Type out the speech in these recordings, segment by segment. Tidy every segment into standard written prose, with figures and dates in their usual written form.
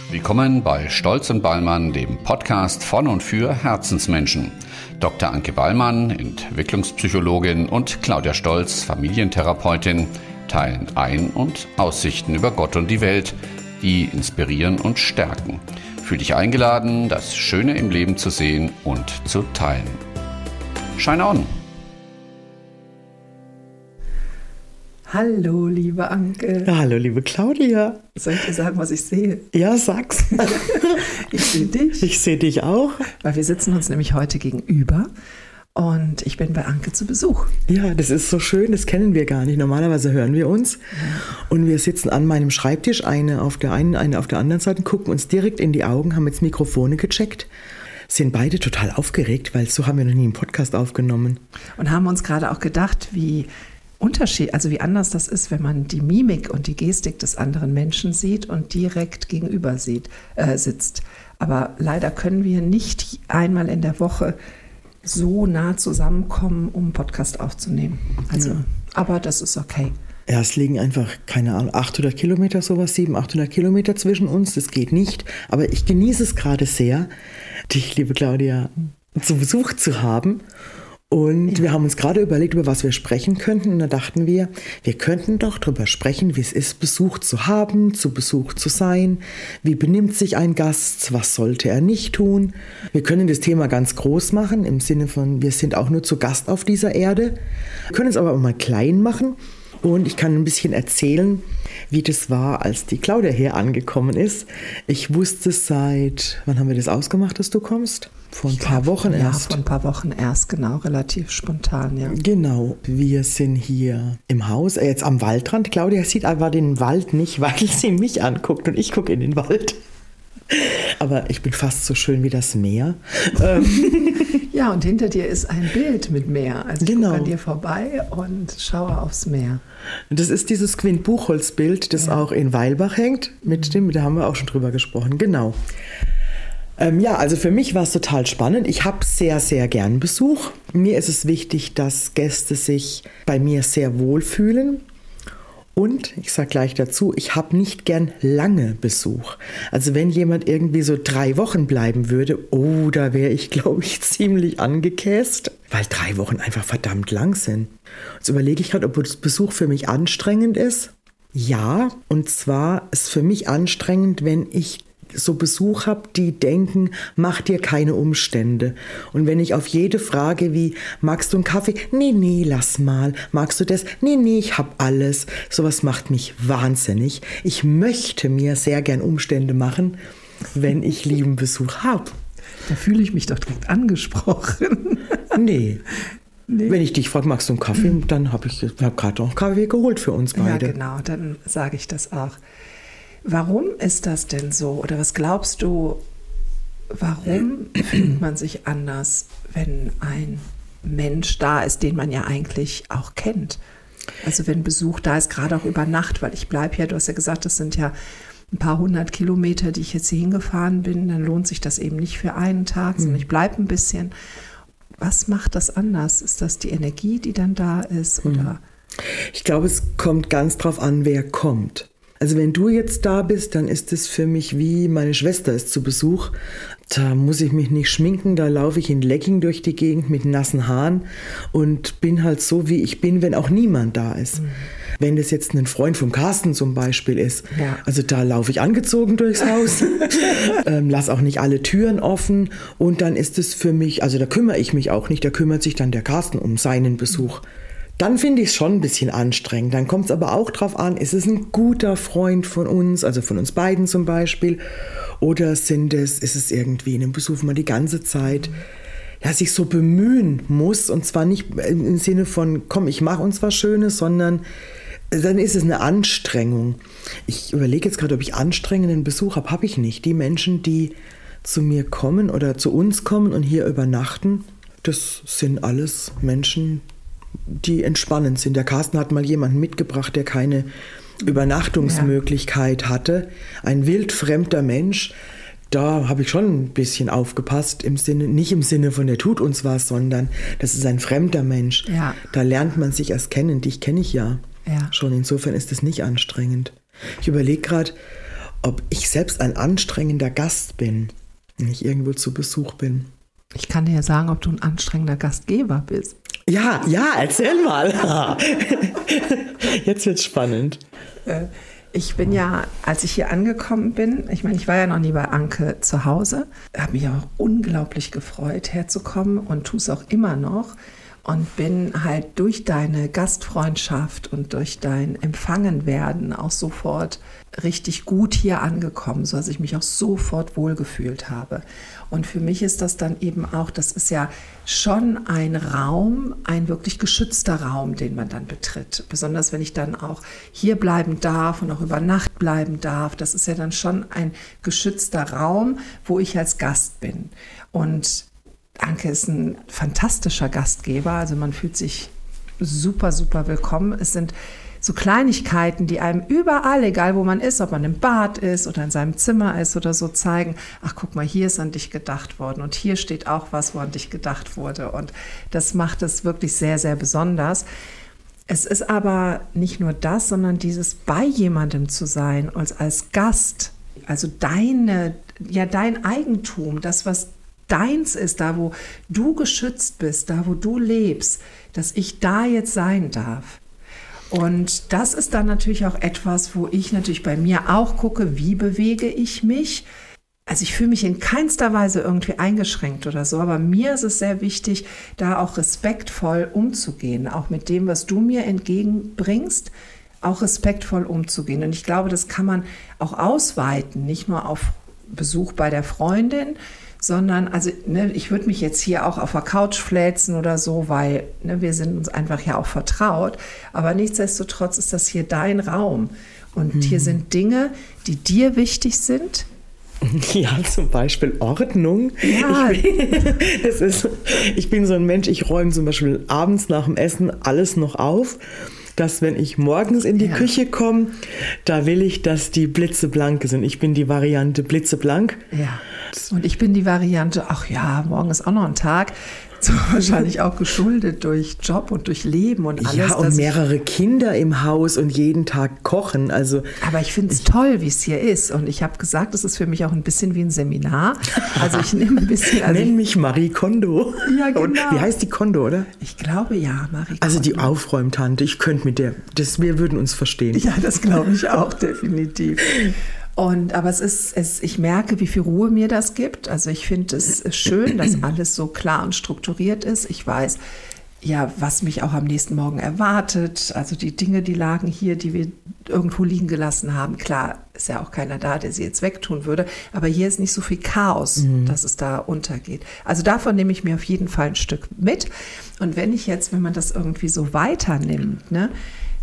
Willkommen bei Stolz und Ballmann, dem Podcast von und für Herzensmenschen. Dr. Anke Ballmann, Entwicklungspsychologin, und Claudia Stolz, Familientherapeutin, teilen Ein- und Aussichten über Gott und die Welt, die inspirieren und stärken. Fühl dich eingeladen, das Schöne im Leben zu sehen und zu teilen. Shine on! Hallo, liebe Anke. Hallo, liebe Claudia. Soll ich dir sagen, was ich sehe? Ja, sag's. Ich sehe dich. Ich sehe dich auch. Weil wir sitzen uns nämlich heute gegenüber und ich bin bei Anke zu Besuch. Ja, das ist so schön, das kennen wir gar nicht. Normalerweise hören wir uns und wir sitzen an meinem Schreibtisch, eine auf der einen, eine auf der anderen Seite, gucken uns direkt in die Augen, haben jetzt Mikrofone gecheckt. Sind beide total aufgeregt, weil so haben wir noch nie einen Podcast aufgenommen. Und haben uns gerade auch gedacht, wie anders das ist, wenn man die Mimik und die Gestik des anderen Menschen sieht und direkt gegenüber sitzt. Aber leider können wir nicht einmal in der Woche so nah zusammenkommen, um einen Podcast aufzunehmen. Aber das ist okay. Ja, es liegen einfach, keine Ahnung, 800 Kilometer, sowas, 700, 800 Kilometer zwischen uns. Das geht nicht. Aber ich genieße es gerade sehr, dich, liebe Claudia, zu Besuch zu haben. Und wir haben uns gerade überlegt, über was wir sprechen könnten. Und da dachten wir könnten doch darüber sprechen, wie es ist, Besuch zu haben, zu Besuch zu sein. Wie benimmt sich ein Gast? Was sollte er nicht tun? Wir können das Thema ganz groß machen, im Sinne von, wir sind auch nur zu Gast auf dieser Erde. Wir können es aber auch mal klein machen. Und ich kann ein bisschen erzählen, wie das war, als die Claudia hier angekommen ist. Ich wusste wann haben wir das ausgemacht, dass du kommst? Vor ein paar Wochen erst. Ja, vor ein paar Wochen erst, genau, relativ spontan, ja. Genau, wir sind hier im Haus, jetzt am Waldrand. Claudia sieht aber den Wald nicht, weil sie mich anguckt und ich gucke in den Wald. Aber ich bin fast so schön wie das Meer. Ja, und hinter dir ist ein Bild mit Meer. Also ich gucke an dir vorbei und schaue aufs Meer. Das ist dieses Quint-Buchholz-Bild, das auch in Weilbach hängt. Da haben wir auch schon drüber gesprochen, genau. Also für mich war es total spannend. Ich habe sehr, sehr gern Besuch. Mir ist es wichtig, dass Gäste sich bei mir sehr wohlfühlen. Und ich sage gleich dazu, ich habe nicht gern lange Besuch. Also wenn jemand irgendwie so 3 Wochen bleiben würde, da wäre ich, glaube ich, ziemlich angekäst, weil 3 Wochen einfach verdammt lang sind. Jetzt überlege ich gerade, ob das Besuch für mich anstrengend ist. Ja, und zwar ist für mich anstrengend, wenn ich so Besuch habe, die denken, mach dir keine Umstände. Und wenn ich auf jede Frage wie, magst du einen Kaffee? Nee, lass mal. Magst du das? Nee, ich hab alles. Sowas macht mich wahnsinnig. Ich möchte mir sehr gern Umstände machen, wenn ich lieben Besuch habe. Da fühle ich mich doch direkt angesprochen. Nee. Wenn ich dich frage, magst du einen Kaffee? Dann habe ich gerade noch einen Kaffee geholt für uns beide. Ja, genau, dann sage ich das auch. Warum ist das denn so? Oder was glaubst du, warum fühlt man sich anders, wenn ein Mensch da ist, den man ja eigentlich auch kennt? Also wenn Besuch da ist, gerade auch über Nacht, weil ich bleibe ja, du hast ja gesagt, das sind ja ein paar 100 Kilometer, die ich jetzt hier hingefahren bin, dann lohnt sich das eben nicht für einen Tag, sondern ich bleibe ein bisschen. Was macht das anders? Ist das die Energie, die dann da ist? Oder? Ich glaube, es kommt ganz drauf an, wer kommt. Also wenn du jetzt da bist, dann ist es für mich wie, meine Schwester ist zu Besuch. Da muss ich mich nicht schminken, da laufe ich in Legging durch die Gegend mit nassen Haaren und bin halt so, wie ich bin, wenn auch niemand da ist. Wenn das jetzt ein Freund vom Carsten zum Beispiel ist, also da laufe ich angezogen durchs Haus, lass auch nicht alle Türen offen und dann ist es für mich, also da kümmere ich mich auch nicht, da kümmert sich dann der Carsten um seinen Besuch. Dann finde ich es schon ein bisschen anstrengend. Dann kommt es aber auch drauf an, ist es ein guter Freund von uns, also von uns beiden zum Beispiel, oder ist es irgendwie in einem Besuch mal die ganze Zeit, dass ich so bemühen muss, und zwar nicht im Sinne von, komm, ich mache uns was Schönes, sondern dann ist es eine Anstrengung. Ich überlege jetzt gerade, ob ich anstrengenden Besuch habe. Habe ich nicht. Die Menschen, die zu mir kommen oder zu uns kommen und hier übernachten, das sind alles Menschen, die entspannend sind. Der Carsten hat mal jemanden mitgebracht, der keine Übernachtungsmöglichkeit hatte. Ein wildfremder Mensch. Da habe ich schon ein bisschen aufgepasst, nicht im Sinne von, der tut uns was, sondern das ist ein fremder Mensch. Ja. Da lernt man sich erst kennen. Dich kenne ich ja schon. Insofern ist es nicht anstrengend. Ich überlege gerade, ob ich selbst ein anstrengender Gast bin, wenn ich irgendwo zu Besuch bin. Ich kann dir ja sagen, ob du ein anstrengender Gastgeber bist. Ja, erzähl mal. Jetzt wird's spannend. Ich bin ja, als ich hier angekommen bin, ich meine, ich war ja noch nie bei Anke zu Hause, habe mich auch unglaublich gefreut, herzukommen und tue es auch immer noch. Und bin halt durch deine Gastfreundschaft und durch dein Empfangenwerden auch sofort richtig gut hier angekommen, sodass ich mich auch sofort wohlgefühlt habe. Und für mich ist das dann eben auch, das ist ja schon ein Raum, ein wirklich geschützter Raum, den man dann betritt. Besonders wenn ich dann auch hier bleiben darf und auch über Nacht bleiben darf. Das ist ja dann schon ein geschützter Raum, wo ich als Gast bin. Und Anke ist ein fantastischer Gastgeber, also man fühlt sich super, super willkommen. Es sind so Kleinigkeiten, die einem überall, egal wo man ist, ob man im Bad ist oder in seinem Zimmer ist oder so, zeigen, ach guck mal, hier ist an dich gedacht worden und hier steht auch was, wo an dich gedacht wurde. Und das macht es wirklich sehr, sehr besonders. Es ist aber nicht nur das, sondern dieses bei jemandem zu sein als Gast, also dein Eigentum, das, was deins ist, da wo du geschützt bist, da wo du lebst, dass ich da jetzt sein darf. Und das ist dann natürlich auch etwas, wo ich natürlich bei mir auch gucke, wie bewege ich mich. Also ich fühle mich in keinster Weise irgendwie eingeschränkt oder so, aber mir ist es sehr wichtig, da auch respektvoll umzugehen, auch mit dem, was du mir entgegenbringst, auch respektvoll umzugehen. Und ich glaube, das kann man auch ausweiten, nicht nur auf Besuch bei der Freundin, sondern, also ich würde mich jetzt hier auch auf der Couch fläzen oder so, weil wir sind uns einfach ja auch vertraut. Aber nichtsdestotrotz ist das hier dein Raum. Und hier sind Dinge, die dir wichtig sind. Ja, zum Beispiel Ordnung. Ja. Ich bin so ein Mensch, ich räume zum Beispiel abends nach dem Essen alles noch auf, dass wenn ich morgens in die Küche komme, da will ich, dass die blitzeblank sind. Ich bin die Variante blitzeblank. Ja. Und ich bin die Variante, ach ja, morgen ist auch noch ein Tag. So wahrscheinlich auch geschuldet durch Job und durch Leben und alles. Ja, und mehrere Kinder im Haus und jeden Tag kochen. Also, aber ich finde es toll, wie es hier ist. Und ich habe gesagt, es ist für mich auch ein bisschen wie ein Seminar. Also ich nehme ein bisschen... Nenn mich Marie Kondo. Ja, genau. Wie heißt die Kondo, oder? Ich glaube, ja, Marie Kondo. Also die Aufräumtante. Ich könnte mit der... wir würden uns verstehen. Ja, das glaube ich auch, definitiv. Aber ich merke, wie viel Ruhe mir das gibt. Also ich finde es schön, dass alles so klar und strukturiert ist. Ich weiß, ja, was mich auch am nächsten Morgen erwartet. Also die Dinge, die lagen hier, die wir irgendwo liegen gelassen haben. Klar, ist ja auch keiner da, der sie jetzt wegtun würde. Aber hier ist nicht so viel Chaos, dass es da untergeht. Also davon nehme ich mir auf jeden Fall ein Stück mit. Und wenn man das irgendwie so weiternimmt, ne?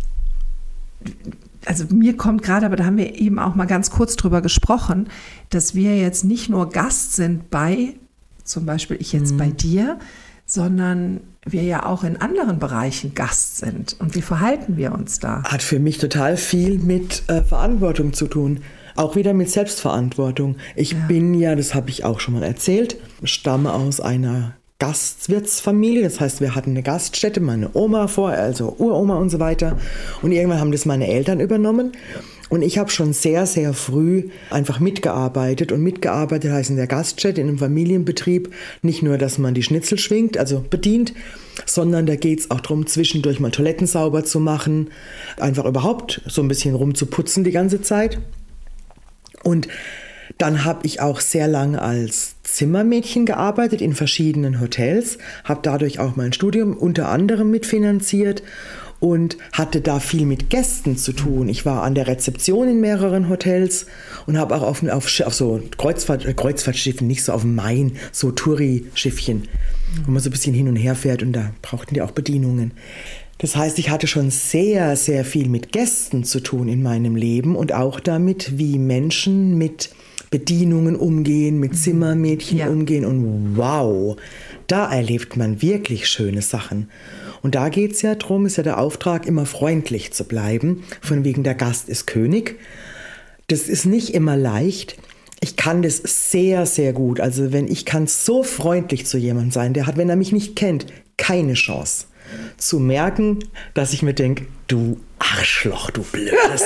Also mir kommt gerade, aber da haben wir eben auch mal ganz kurz drüber gesprochen, dass wir jetzt nicht nur Gast sind bei, zum Beispiel ich jetzt bei dir, sondern wir ja auch in anderen Bereichen Gast sind. Und wie verhalten wir uns da? Hat für mich total viel mit Verantwortung zu tun. Auch wieder mit Selbstverantwortung. Ich bin ja, das habe ich auch schon mal erzählt, stamme aus einer Gastwirtsfamilie, das heißt, wir hatten eine Gaststätte, meine Oma also Uroma und so weiter. Und irgendwann haben das meine Eltern übernommen. Und ich habe schon sehr, sehr früh einfach mitgearbeitet. Und mitgearbeitet heißt in der Gaststätte, in einem Familienbetrieb, nicht nur, dass man die Schnitzel schwingt, also bedient, sondern da geht es auch darum, zwischendurch mal Toiletten sauber zu machen, einfach überhaupt so ein bisschen rumzuputzen die ganze Zeit. Und dann habe ich auch sehr lange als Zimmermädchen gearbeitet in verschiedenen Hotels, habe dadurch auch mein Studium unter anderem mitfinanziert und hatte da viel mit Gästen zu tun. Ich war an der Rezeption in mehreren Hotels und habe auch auf so Kreuzfahrtschiffen, nicht so auf dem Main, so Touri-Schiffchen, wo man so ein bisschen hin und her fährt und da brauchten die auch Bedienungen. Das heißt, ich hatte schon sehr, sehr viel mit Gästen zu tun in meinem Leben und auch damit, wie Menschen mit Bedienungen umgehen, mit Zimmermädchen umgehen und wow, da erlebt man wirklich schöne Sachen. Und da geht es ja darum, ist ja der Auftrag, immer freundlich zu bleiben, von wegen der Gast ist König. Das ist nicht immer leicht. Ich kann das sehr, sehr gut. Also ich kann so freundlich zu jemandem sein, der hat, wenn er mich nicht kennt, keine Chance zu merken, dass ich mir denke, du Arschloch, du Blödes.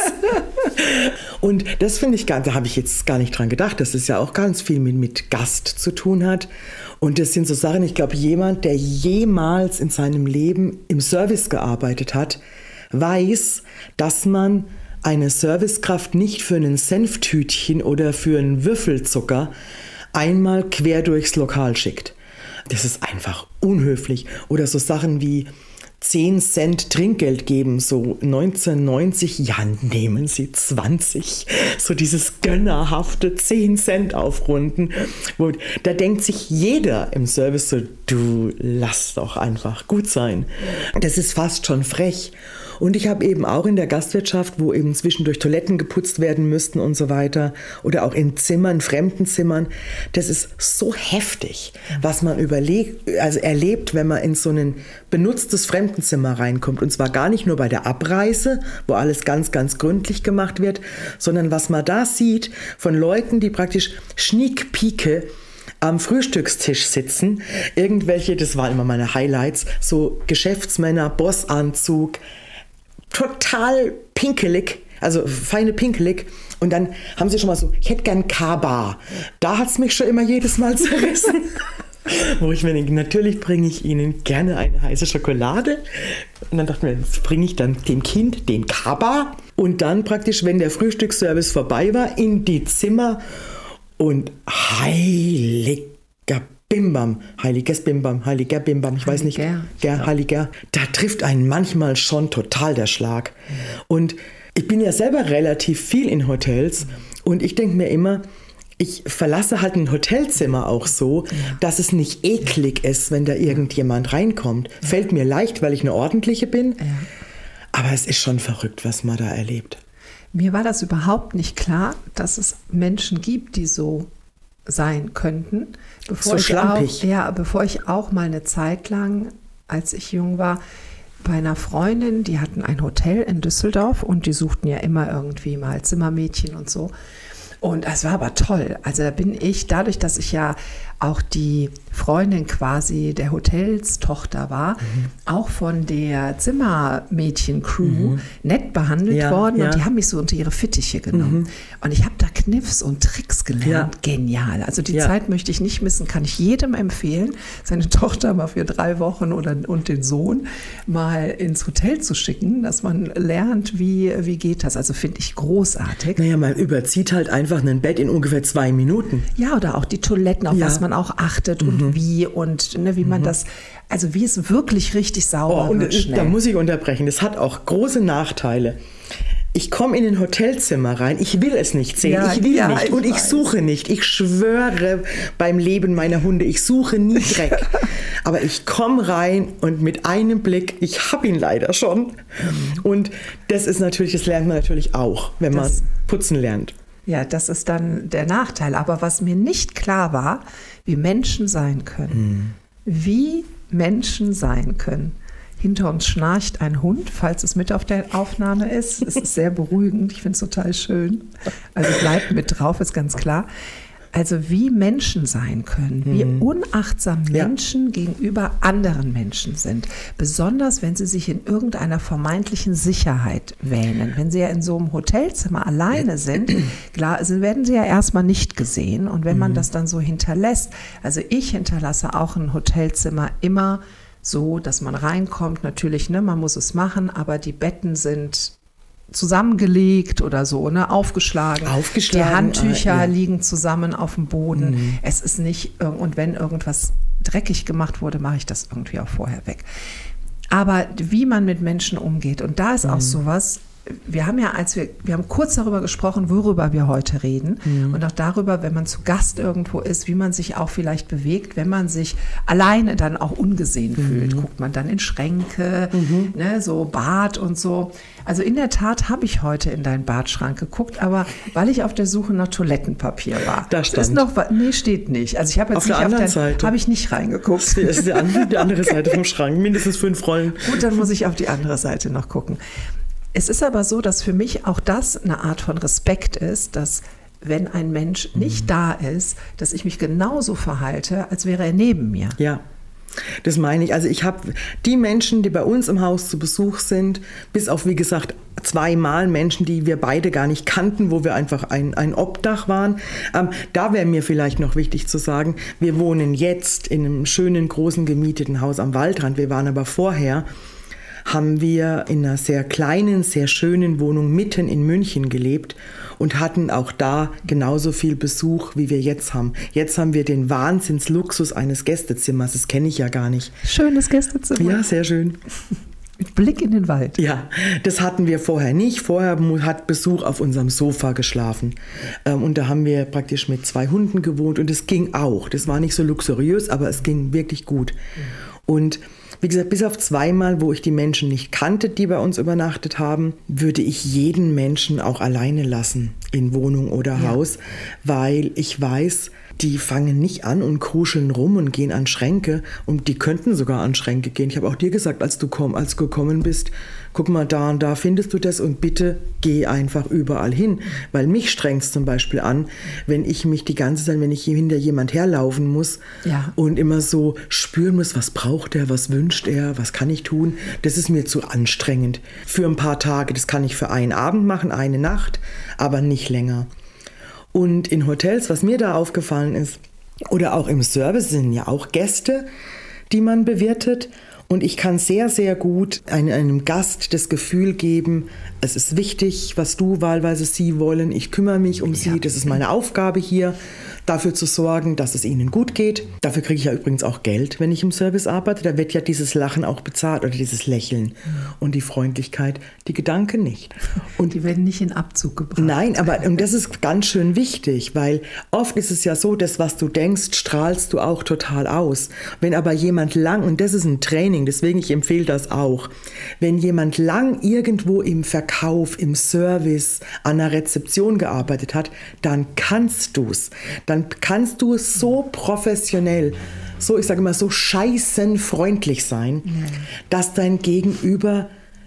Und das finde ich da habe ich jetzt gar nicht dran gedacht, dass es ja auch ganz viel mit Gast zu tun hat. Und das sind so Sachen, ich glaube, jemand, der jemals in seinem Leben im Service gearbeitet hat, weiß, dass man eine Servicekraft nicht für einen Senftütchen oder für einen Würfelzucker einmal quer durchs Lokal schickt. Das ist einfach unhöflich. Oder so Sachen wie 10 Cent Trinkgeld geben, so 1990, ja, nehmen Sie 20. So dieses gönnerhafte 10 Cent aufrunden. Da denkt sich jeder im Service so, du lass doch einfach gut sein. Das ist fast schon frech. Und ich habe eben auch in der Gastwirtschaft, wo eben zwischendurch Toiletten geputzt werden müssten und so weiter, oder auch in Zimmern, Fremdenzimmern, das ist so heftig, was man erlebt, wenn man in so ein benutztes Fremdenzimmer reinkommt. Und zwar gar nicht nur bei der Abreise, wo alles ganz, ganz gründlich gemacht wird, sondern was man da sieht von Leuten, die praktisch Schniekpieke am Frühstückstisch sitzen, irgendwelche, das waren immer meine Highlights, so Geschäftsmänner, Bossanzug, total pinkelig, also feine pinkelig. Und dann haben sie schon mal so, ich hätte gern Kaba. Da hat es mich schon immer jedes Mal zerrissen. Wo ich mir denke, natürlich bringe ich Ihnen gerne eine heiße Schokolade. Und dann dachte ich mir, jetzt bringe ich dann dem Kind den Kaba. Und dann praktisch, wenn der Frühstücksservice vorbei war, in die Zimmer. Und heiliger Bimbam, heiliges Bimbam, heiliger Bimbam, ich weiß nicht, heiliger, da trifft einen manchmal schon total der Schlag. Und ich bin ja selber relativ viel in Hotels und ich denke mir immer, ich verlasse halt ein Hotelzimmer auch so, dass es nicht eklig ist, wenn da irgendjemand reinkommt. Fällt mir leicht, weil ich eine ordentliche bin, aber es ist schon verrückt, was man da erlebt. Mir war das überhaupt nicht klar, dass es Menschen gibt, die so sein könnten. So schlampig. Bevor ich auch mal eine Zeit lang, als ich jung war, bei einer Freundin, die hatten ein Hotel in Düsseldorf und die suchten ja immer irgendwie mal Zimmermädchen und so. Und es war aber toll. Also da bin ich, dadurch, dass ich ja auch die Freundin quasi der Hotelstochter war, auch von der Zimmermädchen-Crew nett behandelt worden. Und die haben mich so unter ihre Fittiche genommen. Und ich habe da Kniffs und Tricks gelernt. Genial. Also die Zeit möchte ich nicht missen, kann ich jedem empfehlen, seine Tochter mal für 3 Wochen und den Sohn mal ins Hotel zu schicken, dass man lernt, wie geht das. Also finde ich großartig. Naja, man überzieht halt einfach ein Bett in ungefähr 2 Minuten. Ja, oder auch die Toiletten, auf was man auch achtet und wie und wie man das, also wie es wirklich richtig sauber wird schnell. Da muss ich unterbrechen, das hat auch große Nachteile. Ich komme in ein Hotelzimmer rein, ich will es nicht sehen, ich will nicht und ich suche nicht. Ich schwöre beim Leben meiner Hunde, ich suche nie Dreck. Aber ich komme rein und mit einem Blick, ich habe ihn leider schon. Und das lernt man natürlich auch, wenn man putzen lernt. Ja, das ist dann der Nachteil. Aber was mir nicht klar war, wie Menschen sein können. Wie Menschen sein können. Hinter uns schnarcht ein Hund, falls es mit auf der Aufnahme ist. Es ist sehr beruhigend, ich finde es total schön. Also bleibt mit drauf, ist ganz klar. Also wie Menschen sein können, wie unachtsam Menschen gegenüber anderen Menschen sind. Besonders, wenn sie sich in irgendeiner vermeintlichen Sicherheit wähnen. Wenn sie ja in so einem Hotelzimmer alleine sind, klar, werden sie ja erstmal nicht gesehen. Und wenn man das dann so hinterlässt, also ich hinterlasse auch ein Hotelzimmer immer so, dass man reinkommt. Natürlich, man muss es machen, aber die Betten sind zusammengelegt oder so, aufgeschlagen. Die Handtücher liegen zusammen auf dem Boden. Es ist nicht, und wenn irgendwas dreckig gemacht wurde, mache ich das irgendwie auch vorher weg. Aber wie man mit Menschen umgeht, und da ist auch sowas, wir haben kurz darüber gesprochen, worüber wir heute reden und auch darüber, wenn man zu Gast irgendwo ist, wie man sich auch vielleicht bewegt, wenn man sich alleine dann auch ungesehen fühlt. Guckt man dann in Schränke, so Bad und so. Also in der Tat habe ich heute in deinen Badschrank geguckt, aber weil ich auf der Suche nach Toilettenpapier war. Da stand. Ist noch, nee, steht nicht. Also ich habe jetzt habe ich nicht reingeguckt. Das ist die andere Seite vom Schrank, mindestens 5 Rollen. Gut, dann muss ich auf die andere Seite noch gucken. Es ist aber so, dass für mich auch das eine Art von Respekt ist, dass wenn ein Mensch nicht da ist, dass ich mich genauso verhalte, als wäre er neben mir. Ja. Das meine ich. Also ich habe die Menschen, die bei uns im Haus zu Besuch sind, bis auf, wie gesagt, 2-mal Menschen, die wir beide gar nicht kannten, wo wir einfach ein Obdach waren. Da wäre mir vielleicht noch wichtig zu sagen, wir wohnen jetzt in einem schönen, großen, gemieteten Haus am Waldrand. Wir waren aber vorher, haben wir in einer sehr kleinen, sehr schönen Wohnung mitten in München gelebt und hatten auch da genauso viel Besuch, wie wir jetzt haben. Jetzt haben wir den Wahnsinnsluxus eines Gästezimmers, das kenne ich ja gar nicht. Schönes Gästezimmer. Ja, sehr schön. Mit Blick in den Wald. Ja, das hatten wir vorher nicht. Vorher hat Besuch auf unserem Sofa geschlafen. Und da haben wir praktisch mit 2 Hunden gewohnt und es ging auch. Das war nicht so luxuriös, aber es ging wirklich gut. Und wie gesagt, bis auf 2-mal, wo ich die Menschen nicht kannte, die bei uns übernachtet haben, würde ich jeden Menschen auch alleine lassen in Wohnung oder Haus, weil ich weiß, die fangen nicht an und kruscheln rum und gehen an Schränke und die könnten sogar an Schränke gehen. Ich habe auch dir gesagt, als du gekommen bist, guck mal, da und da findest du das und bitte geh einfach überall hin. Weil mich strengt es zum Beispiel an, wenn ich mich die ganze Zeit, wenn ich hinter jemand herlaufen muss und immer so spüren muss, was braucht er, was wünscht er, was kann ich tun. Das ist mir zu anstrengend. Für ein paar Tage, das kann ich für einen Abend machen, eine Nacht, aber nicht länger. Und in Hotels, was mir da aufgefallen ist, oder auch im Service sind ja auch Gäste, die man bewirtet. Und ich kann sehr, sehr gut einem Gast das Gefühl geben, es ist wichtig, was du wahlweise sie wollen. Ich kümmere mich um sie. Das ist meine Aufgabe hier, dafür zu sorgen, dass es ihnen gut geht. Dafür kriege ich ja übrigens auch Geld, wenn ich im Service arbeite. Da wird ja dieses Lachen auch bezahlt oder dieses Lächeln und die Freundlichkeit, die Gedanken nicht. Und die werden nicht in Abzug gebracht. Nein, aber und das ist ganz schön wichtig, weil oft ist es ja so, dass was du denkst, strahlst du auch total aus. Wenn aber jemand lang, und das ist ein Training, deswegen ich empfehle das auch, wenn jemand lang irgendwo im Verkauf, im Service, an einer Rezeption gearbeitet hat, dann kannst du es. Dann kannst du so professionell, so, ich sage mal, so scheißenfreundlich sein, dass dein Gegenüber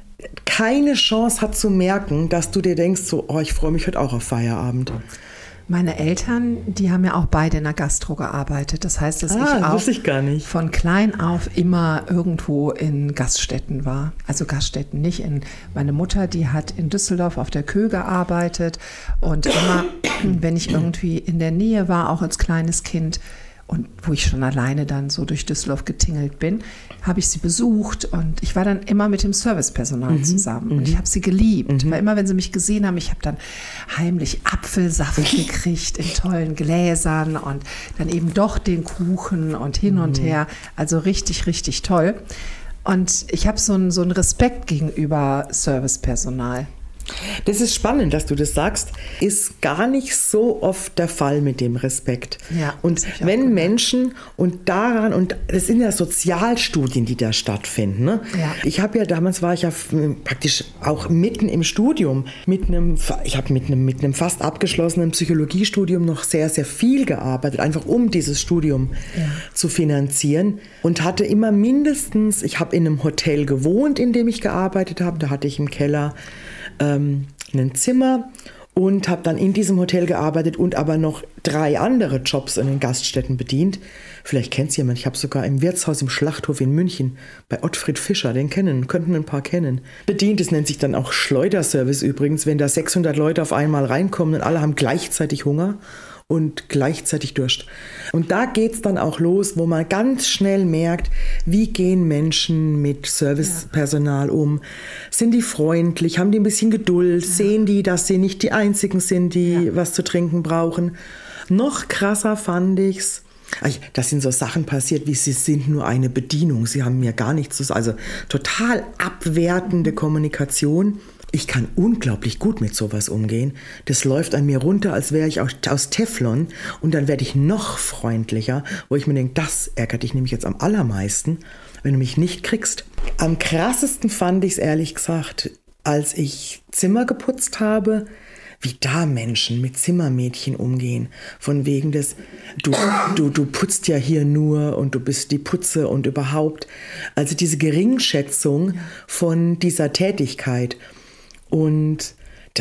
keine Chance hat zu merken, dass du dir denkst, so, oh, ich freue mich heute auch auf Feierabend. Meine Eltern, die haben ja auch beide in der Gastro gearbeitet. Das heißt, dass ich auch von klein auf immer irgendwo in Gaststätten war. Also Gaststätten nicht in. Meine Mutter, die hat in Düsseldorf auf der Kö gearbeitet. Und immer, wenn ich irgendwie in der Nähe war, auch als kleines Kind, und wo ich schon alleine dann so durch Düsseldorf getingelt bin, habe ich sie besucht und ich war dann immer mit dem Servicepersonal zusammen. Und ich habe sie geliebt, weil immer, wenn sie mich gesehen haben, ich habe dann heimlich Apfelsaft gekriegt in tollen Gläsern und dann eben doch den Kuchen und hin und her. Also richtig, richtig toll. Und ich habe so einen Respekt gegenüber Servicepersonal. Das ist spannend, dass du das sagst. Ist gar nicht so oft der Fall mit dem Respekt. Ja, und wenn Menschen und daran, und das sind ja Sozialstudien, die da stattfinden. Ne? Ja. Ich habe ja, damals war ich ja praktisch auch mitten im Studium, ich habe mit einem fast abgeschlossenen Psychologiestudium noch sehr, sehr viel gearbeitet, einfach um dieses Studium zu finanzieren und hatte immer mindestens, ich habe in einem Hotel gewohnt, in dem ich gearbeitet habe, da hatte ich im Keller ein Zimmer und habe dann in diesem Hotel gearbeitet und aber noch 3 andere Jobs in den Gaststätten bedient. Vielleicht kennt es jemand, ich habe sogar im Wirtshaus im Schlachthof in München bei Ottfried Fischer, den könnten ein paar kennen, bedient. Das nennt sich dann auch Schleuderservice übrigens, wenn da 600 Leute auf einmal reinkommen und alle haben gleichzeitig Hunger und gleichzeitig Durst. Und da geht's dann auch los, wo man ganz schnell merkt, wie gehen Menschen mit Servicepersonal um? Sind die freundlich? Haben die ein bisschen Geduld? Sehen die, dass sie nicht die Einzigen sind, die was zu trinken brauchen? Noch krasser fand ich's. Das sind so Sachen passiert, wie sie sind nur eine Bedienung. Sie haben mir gar nichts zu sagen. Also total abwertende Kommunikation. Ich kann unglaublich gut mit sowas umgehen. Das läuft an mir runter, als wäre ich aus Teflon. Und dann werde ich noch freundlicher, wo ich mir denke, das ärgert dich nämlich jetzt am allermeisten, wenn du mich nicht kriegst. Am krassesten fand ich es ehrlich gesagt, als ich Zimmer geputzt habe, wie da Menschen mit Zimmermädchen umgehen. Von wegen des, du putzt ja hier nur und du bist die Putze und überhaupt. Also diese Geringschätzung von dieser Tätigkeit. Und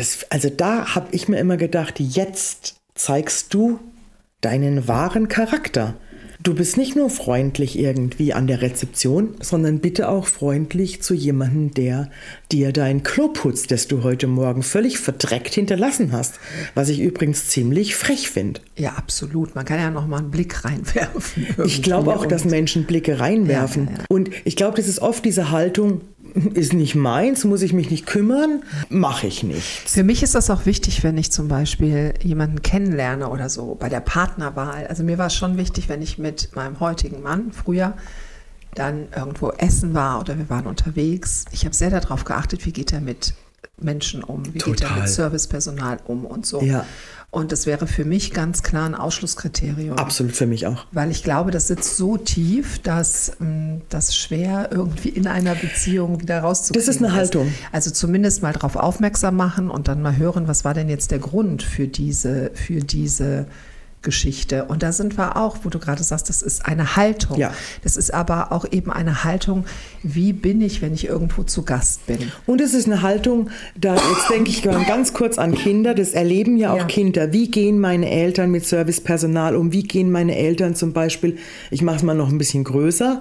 da habe ich mir immer gedacht, jetzt zeigst du deinen wahren Charakter. Du bist nicht nur freundlich irgendwie an der Rezeption, sondern bitte auch freundlich zu jemandem, der dir dein Klo putzt, das du heute Morgen völlig verdreckt hinterlassen hast. Was ich übrigens ziemlich frech finde. Ja, absolut. Man kann ja noch mal einen Blick reinwerfen. Ich glaube auch, dass Menschen Blicke reinwerfen. Ja. Und ich glaube, das ist oft diese Haltung, ist nicht meins, muss ich mich nicht kümmern, mache ich nichts. Für mich ist das auch wichtig, wenn ich zum Beispiel jemanden kennenlerne oder so, bei der Partnerwahl. Also mir war es schon wichtig, wenn ich mit meinem heutigen Mann früher dann irgendwo essen war oder wir waren unterwegs. Ich habe sehr darauf geachtet, wie geht er mit Menschen um, wie geht er mit Servicepersonal um und so. Ja. Und das wäre für mich ganz klar ein Ausschlusskriterium. Absolut, für mich auch. Weil ich glaube, das sitzt so tief, dass das schwer irgendwie in einer Beziehung wieder rauszukriegen ist. Das ist eine Haltung. Also zumindest mal darauf aufmerksam machen und dann mal hören, was war denn jetzt der Grund für diese Geschichte. Und da sind wir auch, wo du gerade sagst, das ist eine Haltung. Ja. Das ist aber auch eben eine Haltung, wie bin ich, wenn ich irgendwo zu Gast bin. Und es ist eine Haltung, da jetzt denke ich ganz kurz an Kinder, das erleben ja auch Kinder. Wie gehen meine Eltern mit Servicepersonal um? Wie gehen meine Eltern zum Beispiel, ich mache es mal noch ein bisschen größer,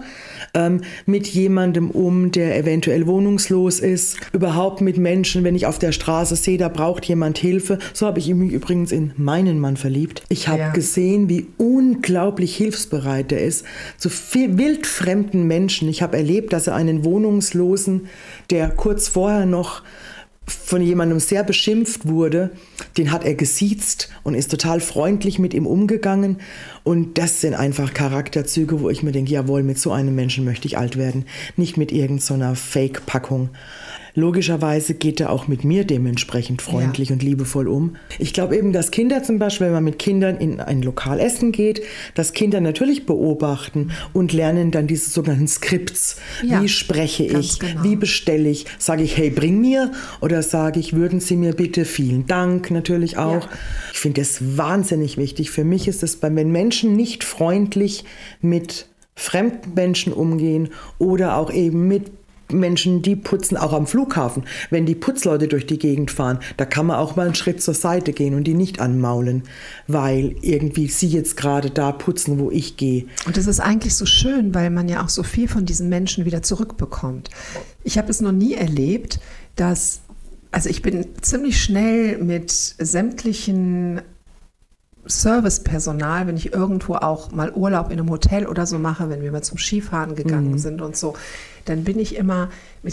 mit jemandem um, der eventuell wohnungslos ist, überhaupt mit Menschen, wenn ich auf der Straße sehe, da braucht jemand Hilfe. So habe ich mich übrigens in meinen Mann verliebt. Ich habe gesehen, wie unglaublich hilfsbereit er ist zu wildfremden Menschen. Ich habe erlebt, dass er einen Wohnungslosen, der kurz vorher noch von jemandem sehr beschimpft wurde, den hat er gesiezt und ist total freundlich mit ihm umgegangen. Und das sind einfach Charakterzüge, wo ich mir denke, jawohl, mit so einem Menschen möchte ich alt werden. Nicht mit irgendeiner Fake-Packung. Logischerweise geht er auch mit mir dementsprechend freundlich und liebevoll um. Ich glaube eben, dass Kinder zum Beispiel, wenn man mit Kindern in ein Lokal essen geht, dass Kinder natürlich beobachten und lernen dann diese sogenannten Skripts. Ja, wie spreche ich? Genau. Wie bestelle ich? Sage ich, hey, bring mir? Oder sage ich, würden Sie mir bitte? Vielen Dank natürlich auch. Ja. Ich finde das wahnsinnig wichtig. Für mich ist es, wenn Menschen nicht freundlich mit fremden Menschen umgehen oder auch eben mit Menschen, die putzen, auch am Flughafen. Wenn die Putzleute durch die Gegend fahren, da kann man auch mal einen Schritt zur Seite gehen und die nicht anmaulen, weil irgendwie sie jetzt gerade da putzen, wo ich gehe. Und das ist eigentlich so schön, weil man ja auch so viel von diesen Menschen wieder zurückbekommt. Ich habe es noch nie erlebt, also ich bin ziemlich schnell mit sämtlichen Servicepersonal, wenn ich irgendwo auch mal Urlaub in einem Hotel oder so mache, wenn wir mal zum Skifahren gegangen sind und so, dann bin ich immer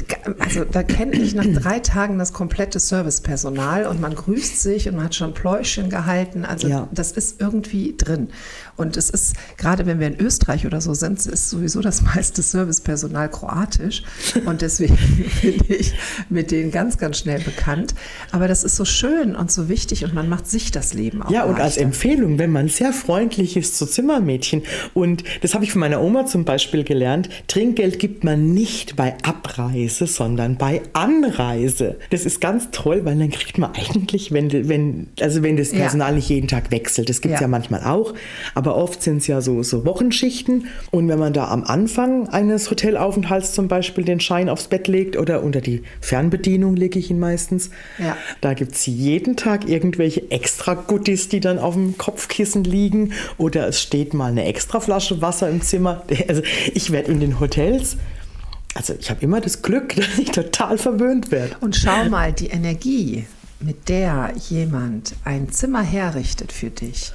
da kenne ich nach 3 Tagen das komplette Servicepersonal und man grüßt sich und man hat schon Pläuschen gehalten. Also das ist irgendwie drin. Und es ist, gerade wenn wir in Österreich oder so sind, ist sowieso das meiste Servicepersonal kroatisch. Und deswegen bin ich mit denen ganz, ganz schnell bekannt. Aber das ist so schön und so wichtig und man macht sich das Leben auch und als Empfehlung, wenn man sehr freundlich ist zu Zimmermädchen. Und das habe ich von meiner Oma zum Beispiel gelernt. Trinkgeld gibt man nicht bei Abreise, sondern bei Anreise. Das ist ganz toll, weil dann kriegt man eigentlich, wenn das Personal nicht jeden Tag wechselt, das gibt es ja manchmal auch, aber oft sind es ja so Wochenschichten. Und wenn man da am Anfang eines Hotelaufenthalts zum Beispiel den Schein aufs Bett legt oder unter die Fernbedienung lege ich ihn meistens, da gibt es jeden Tag irgendwelche extra Goodies, die dann auf dem Kopfkissen liegen oder es steht mal eine extra Flasche Wasser im Zimmer. Also ich werde in den Hotels, also ich habe immer das Glück, dass ich total verwöhnt werde. Und schau mal, die Energie, mit der jemand ein Zimmer herrichtet für dich,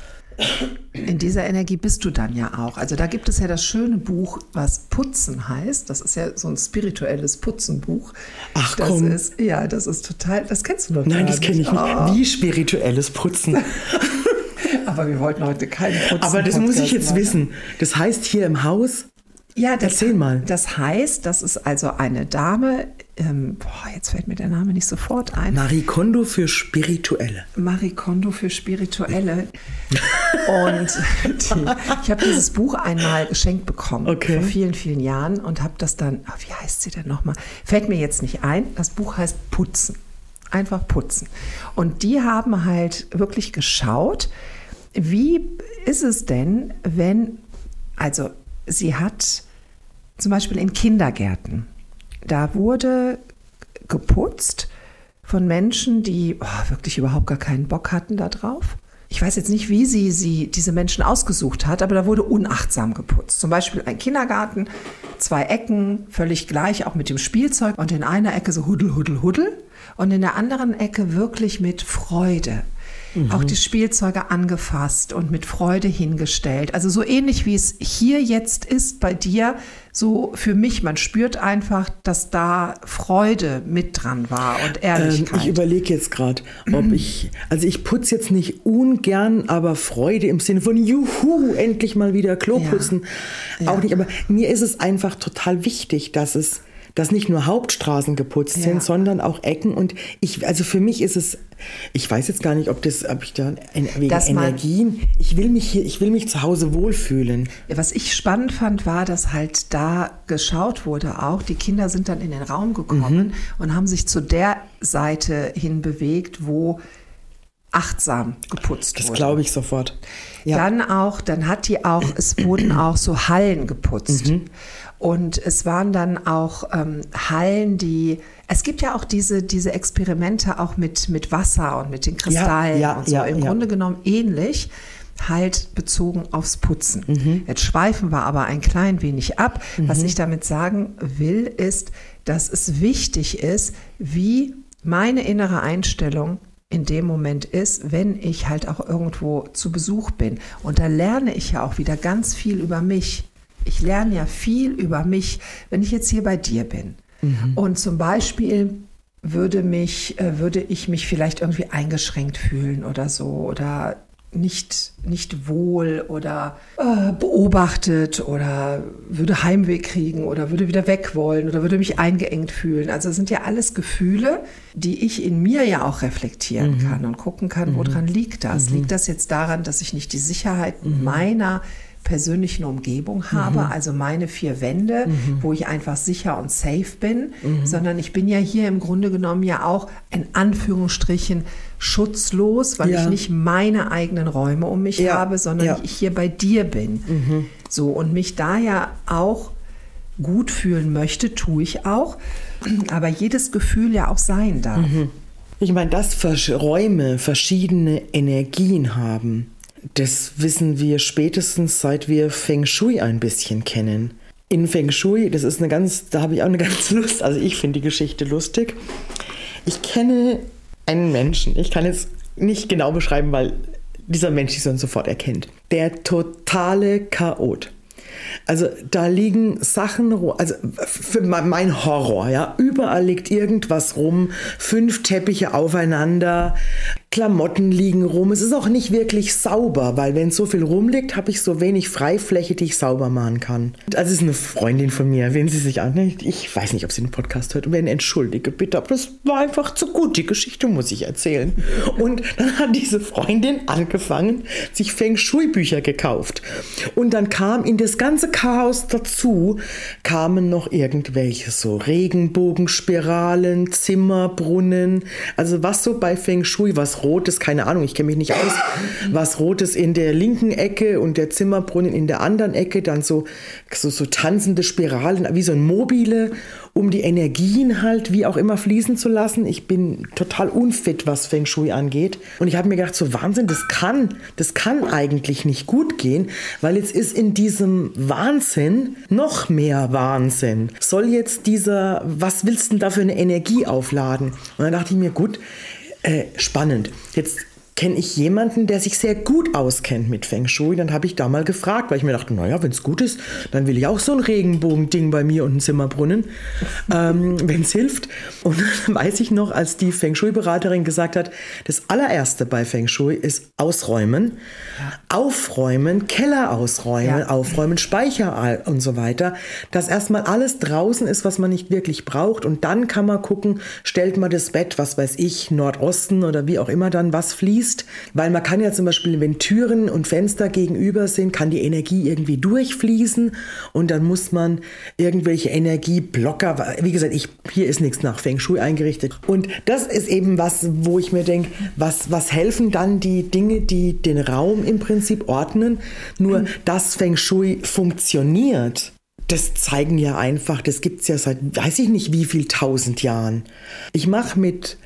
in dieser Energie bist du dann ja auch. Also da gibt es ja das schöne Buch, was Putzen heißt. Das ist ja so ein spirituelles Putzenbuch. Ach komm. Das ist total, das kennst du noch Nein, das kenne ich nicht. Wie spirituelles Putzen. Aber wir wollten heute keinen Putzen. Aber das muss ich jetzt wissen. Das heißt hier im Haus... Ja, erzähl mal. Das heißt, das ist also eine Dame, jetzt fällt mir der Name nicht sofort ein. Marie Kondo für Spirituelle. Marie Kondo für Spirituelle. Und ich habe dieses Buch einmal geschenkt bekommen vor vielen, vielen Jahren und habe das dann, wie heißt sie denn nochmal? Fällt mir jetzt nicht ein. Das Buch heißt Putzen. Einfach putzen. Und die haben halt wirklich geschaut, wie ist es denn, also sie hat zum Beispiel in Kindergärten, da wurde geputzt von Menschen, die wirklich überhaupt gar keinen Bock hatten da drauf. ich weiß jetzt nicht, wie sie diese Menschen ausgesucht hat, aber da wurde unachtsam geputzt. Zum Beispiel ein Kindergarten, 2 Ecken, völlig gleich, auch mit dem Spielzeug. Und in einer Ecke so Huddel, Huddel, Huddel. Und in der anderen Ecke wirklich mit Freude. Auch die Spielzeuge angefasst und mit Freude hingestellt. Also so ähnlich wie es hier jetzt ist bei dir, so für mich. Man spürt einfach, dass da Freude mit dran war und Ehrlichkeit. Ich überlege jetzt gerade, ob ich putze jetzt nicht ungern, aber Freude im Sinne von juhu, endlich mal wieder Klo putzen. Ja. Auch nicht, aber mir ist es einfach total wichtig, dass nicht nur Hauptstraßen geputzt sind, sondern auch Ecken. Und für mich ist es, ich weiß jetzt gar nicht, ob ich da wegen Energien, ich will mich zu Hause wohlfühlen. Was ich spannend fand, war, dass halt da geschaut wurde auch, die Kinder sind dann in den Raum gekommen und haben sich zu der Seite hin bewegt, wo achtsam geputzt wurde. Das glaube ich sofort. Ja. Es wurden auch so Hallen geputzt. Und es waren dann auch Hallen, es gibt ja auch diese Experimente auch mit Wasser und mit den Kristallen und so. Im Grunde genommen ähnlich, halt bezogen aufs Putzen. Jetzt schweifen wir aber ein klein wenig ab. Was ich damit sagen will, ist, dass es wichtig ist, wie meine innere Einstellung in dem Moment ist, wenn ich halt auch irgendwo zu Besuch bin. Und da lerne ich ja auch wieder ganz viel über mich. Ich lerne ja viel über mich, wenn ich jetzt hier bei dir bin. Und zum Beispiel würde ich mich vielleicht irgendwie eingeschränkt fühlen oder so oder nicht wohl oder beobachtet oder würde Heimweh kriegen oder würde wieder weg wollen oder würde mich eingeengt fühlen. Also das sind ja alles Gefühle, die ich in mir ja auch reflektieren kann und gucken kann, woran liegt das? Liegt das jetzt daran, dass ich nicht die Sicherheit meiner persönlichen Umgebung habe, also meine 4 Wände, wo ich einfach sicher und safe bin, sondern ich bin ja hier im Grunde genommen ja auch in Anführungsstrichen schutzlos, weil ich nicht meine eigenen Räume um mich habe, sondern ich hier bei dir bin. So, und mich da ja auch gut fühlen möchte, tue ich auch, aber jedes Gefühl ja auch sein darf. Ich meine, dass Räume verschiedene Energien haben, das wissen wir spätestens, seit wir Feng Shui ein bisschen kennen. In Feng Shui, da habe ich auch eine ganz Lust, also ich finde die Geschichte lustig. Ich kenne einen Menschen, ich kann jetzt nicht genau beschreiben, weil dieser Mensch sich sofort erkennt. Der totale Chaot. Also da liegen Sachen, also für mein Horror, ja, überall liegt irgendwas rum, 5 Teppiche aufeinander, Klamotten liegen rum. Es ist auch nicht wirklich sauber, weil wenn so viel rumliegt, habe ich so wenig Freifläche, die ich sauber machen kann. Also es ist eine Freundin von mir, wenn sie sich anhört. Ich weiß nicht, ob sie den Podcast hört. Wenn, entschuldige bitte, aber das war einfach zu gut. Die Geschichte muss ich erzählen. Und dann hat diese Freundin angefangen, sich Feng Shui Bücher gekauft. Und dann kam in das ganze Chaos dazu, kamen noch irgendwelche so Regenbogenspiralen, Zimmerbrunnen, also was so bei Feng Shui, was Rotes, keine Ahnung, ich kenne mich nicht aus, was Rotes in der linken Ecke und der Zimmerbrunnen in der anderen Ecke, dann so tanzende Spiralen, wie so ein Mobile, um die Energien halt wie auch immer fließen zu lassen. Ich bin total unfit, was Feng Shui angeht. Und ich habe mir gedacht, so Wahnsinn, das kann eigentlich nicht gut gehen, weil jetzt ist in diesem Wahnsinn noch mehr Wahnsinn. Soll jetzt was willst du denn da für eine Energie aufladen? Und dann dachte ich mir, gut, spannend. Jetzt kenne ich jemanden, der sich sehr gut auskennt mit Feng Shui. Dann habe ich da mal gefragt, weil ich mir dachte, naja, wenn es gut ist, dann will ich auch so ein Regenbogen-Ding bei mir und einen Zimmerbrunnen, wenn es hilft. Und dann weiß ich noch, als die Feng Shui-Beraterin gesagt hat, das allererste bei Feng Shui ist ausräumen, aufräumen, Keller ausräumen, aufräumen, Speicher und so weiter, dass erstmal alles draußen ist, was man nicht wirklich braucht. Und dann kann man gucken, stellt man das Bett, was weiß ich, Nordosten oder wie auch immer dann was fließt. Weil man kann ja zum Beispiel, wenn Türen und Fenster gegenüber sind, kann die Energie irgendwie durchfließen und dann muss man irgendwelche Energieblocker, wie gesagt, hier ist nichts nach Feng Shui eingerichtet. Und das ist eben was, wo ich mir denke, was helfen dann die Dinge, die den Raum im Prinzip ordnen? Nur, dass Feng Shui funktioniert, das zeigen ja einfach, das gibt es ja seit, weiß ich nicht wie viel 1000 Jahren. Ich mache mit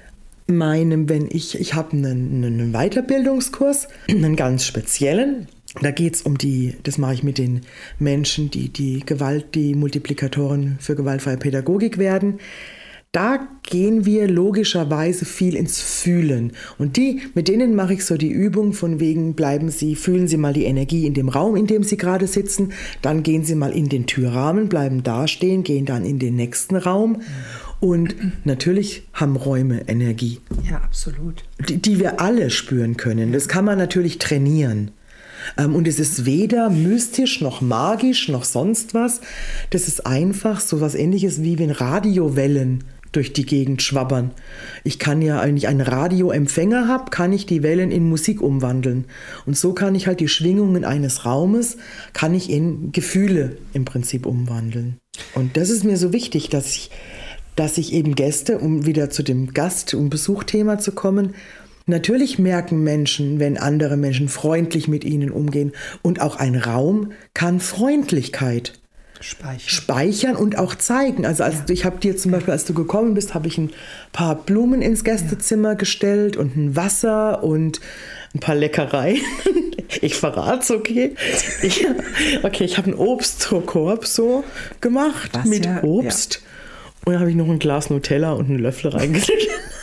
ich habe einen Weiterbildungskurs, einen ganz speziellen. Da geht es das mache ich mit den Menschen, die Multiplikatoren für gewaltfreie Pädagogik werden. Da gehen wir logischerweise viel ins Fühlen. Und mit denen mache ich so die Übung von wegen, fühlen Sie mal die Energie in dem Raum, in dem Sie gerade sitzen. Dann gehen Sie mal in den Türrahmen, bleiben da stehen, gehen dann in den nächsten Raum. Und natürlich haben Räume Energie. Ja, absolut. Die wir alle spüren können. Das kann man natürlich trainieren. Und es ist weder mystisch noch magisch noch sonst was. Das ist einfach so was Ähnliches wie wenn Radiowellen durch die Gegend schwabbern. Ich kann ja, wenn ich einen Radioempfänger habe, kann ich die Wellen in Musik umwandeln. Und so kann ich halt die Schwingungen eines Raumes, kann ich in Gefühle im Prinzip umwandeln. Und das ist mir so wichtig, dass ich eben Gäste, um wieder zu dem Besuchthema zu kommen, natürlich merken Menschen, wenn andere Menschen freundlich mit ihnen umgehen. Und auch ein Raum kann Freundlichkeit speichern und auch zeigen. Also ich habe dir zum Beispiel, als du gekommen bist, habe ich ein paar Blumen ins Gästezimmer gestellt und ein Wasser und ein paar Leckereien. Ich verrate es, okay? Ich habe einen Obstkorb so gemacht mit Obst. Ja. Und dann habe ich noch ein Glas Nutella und einen Löffel reingelegt.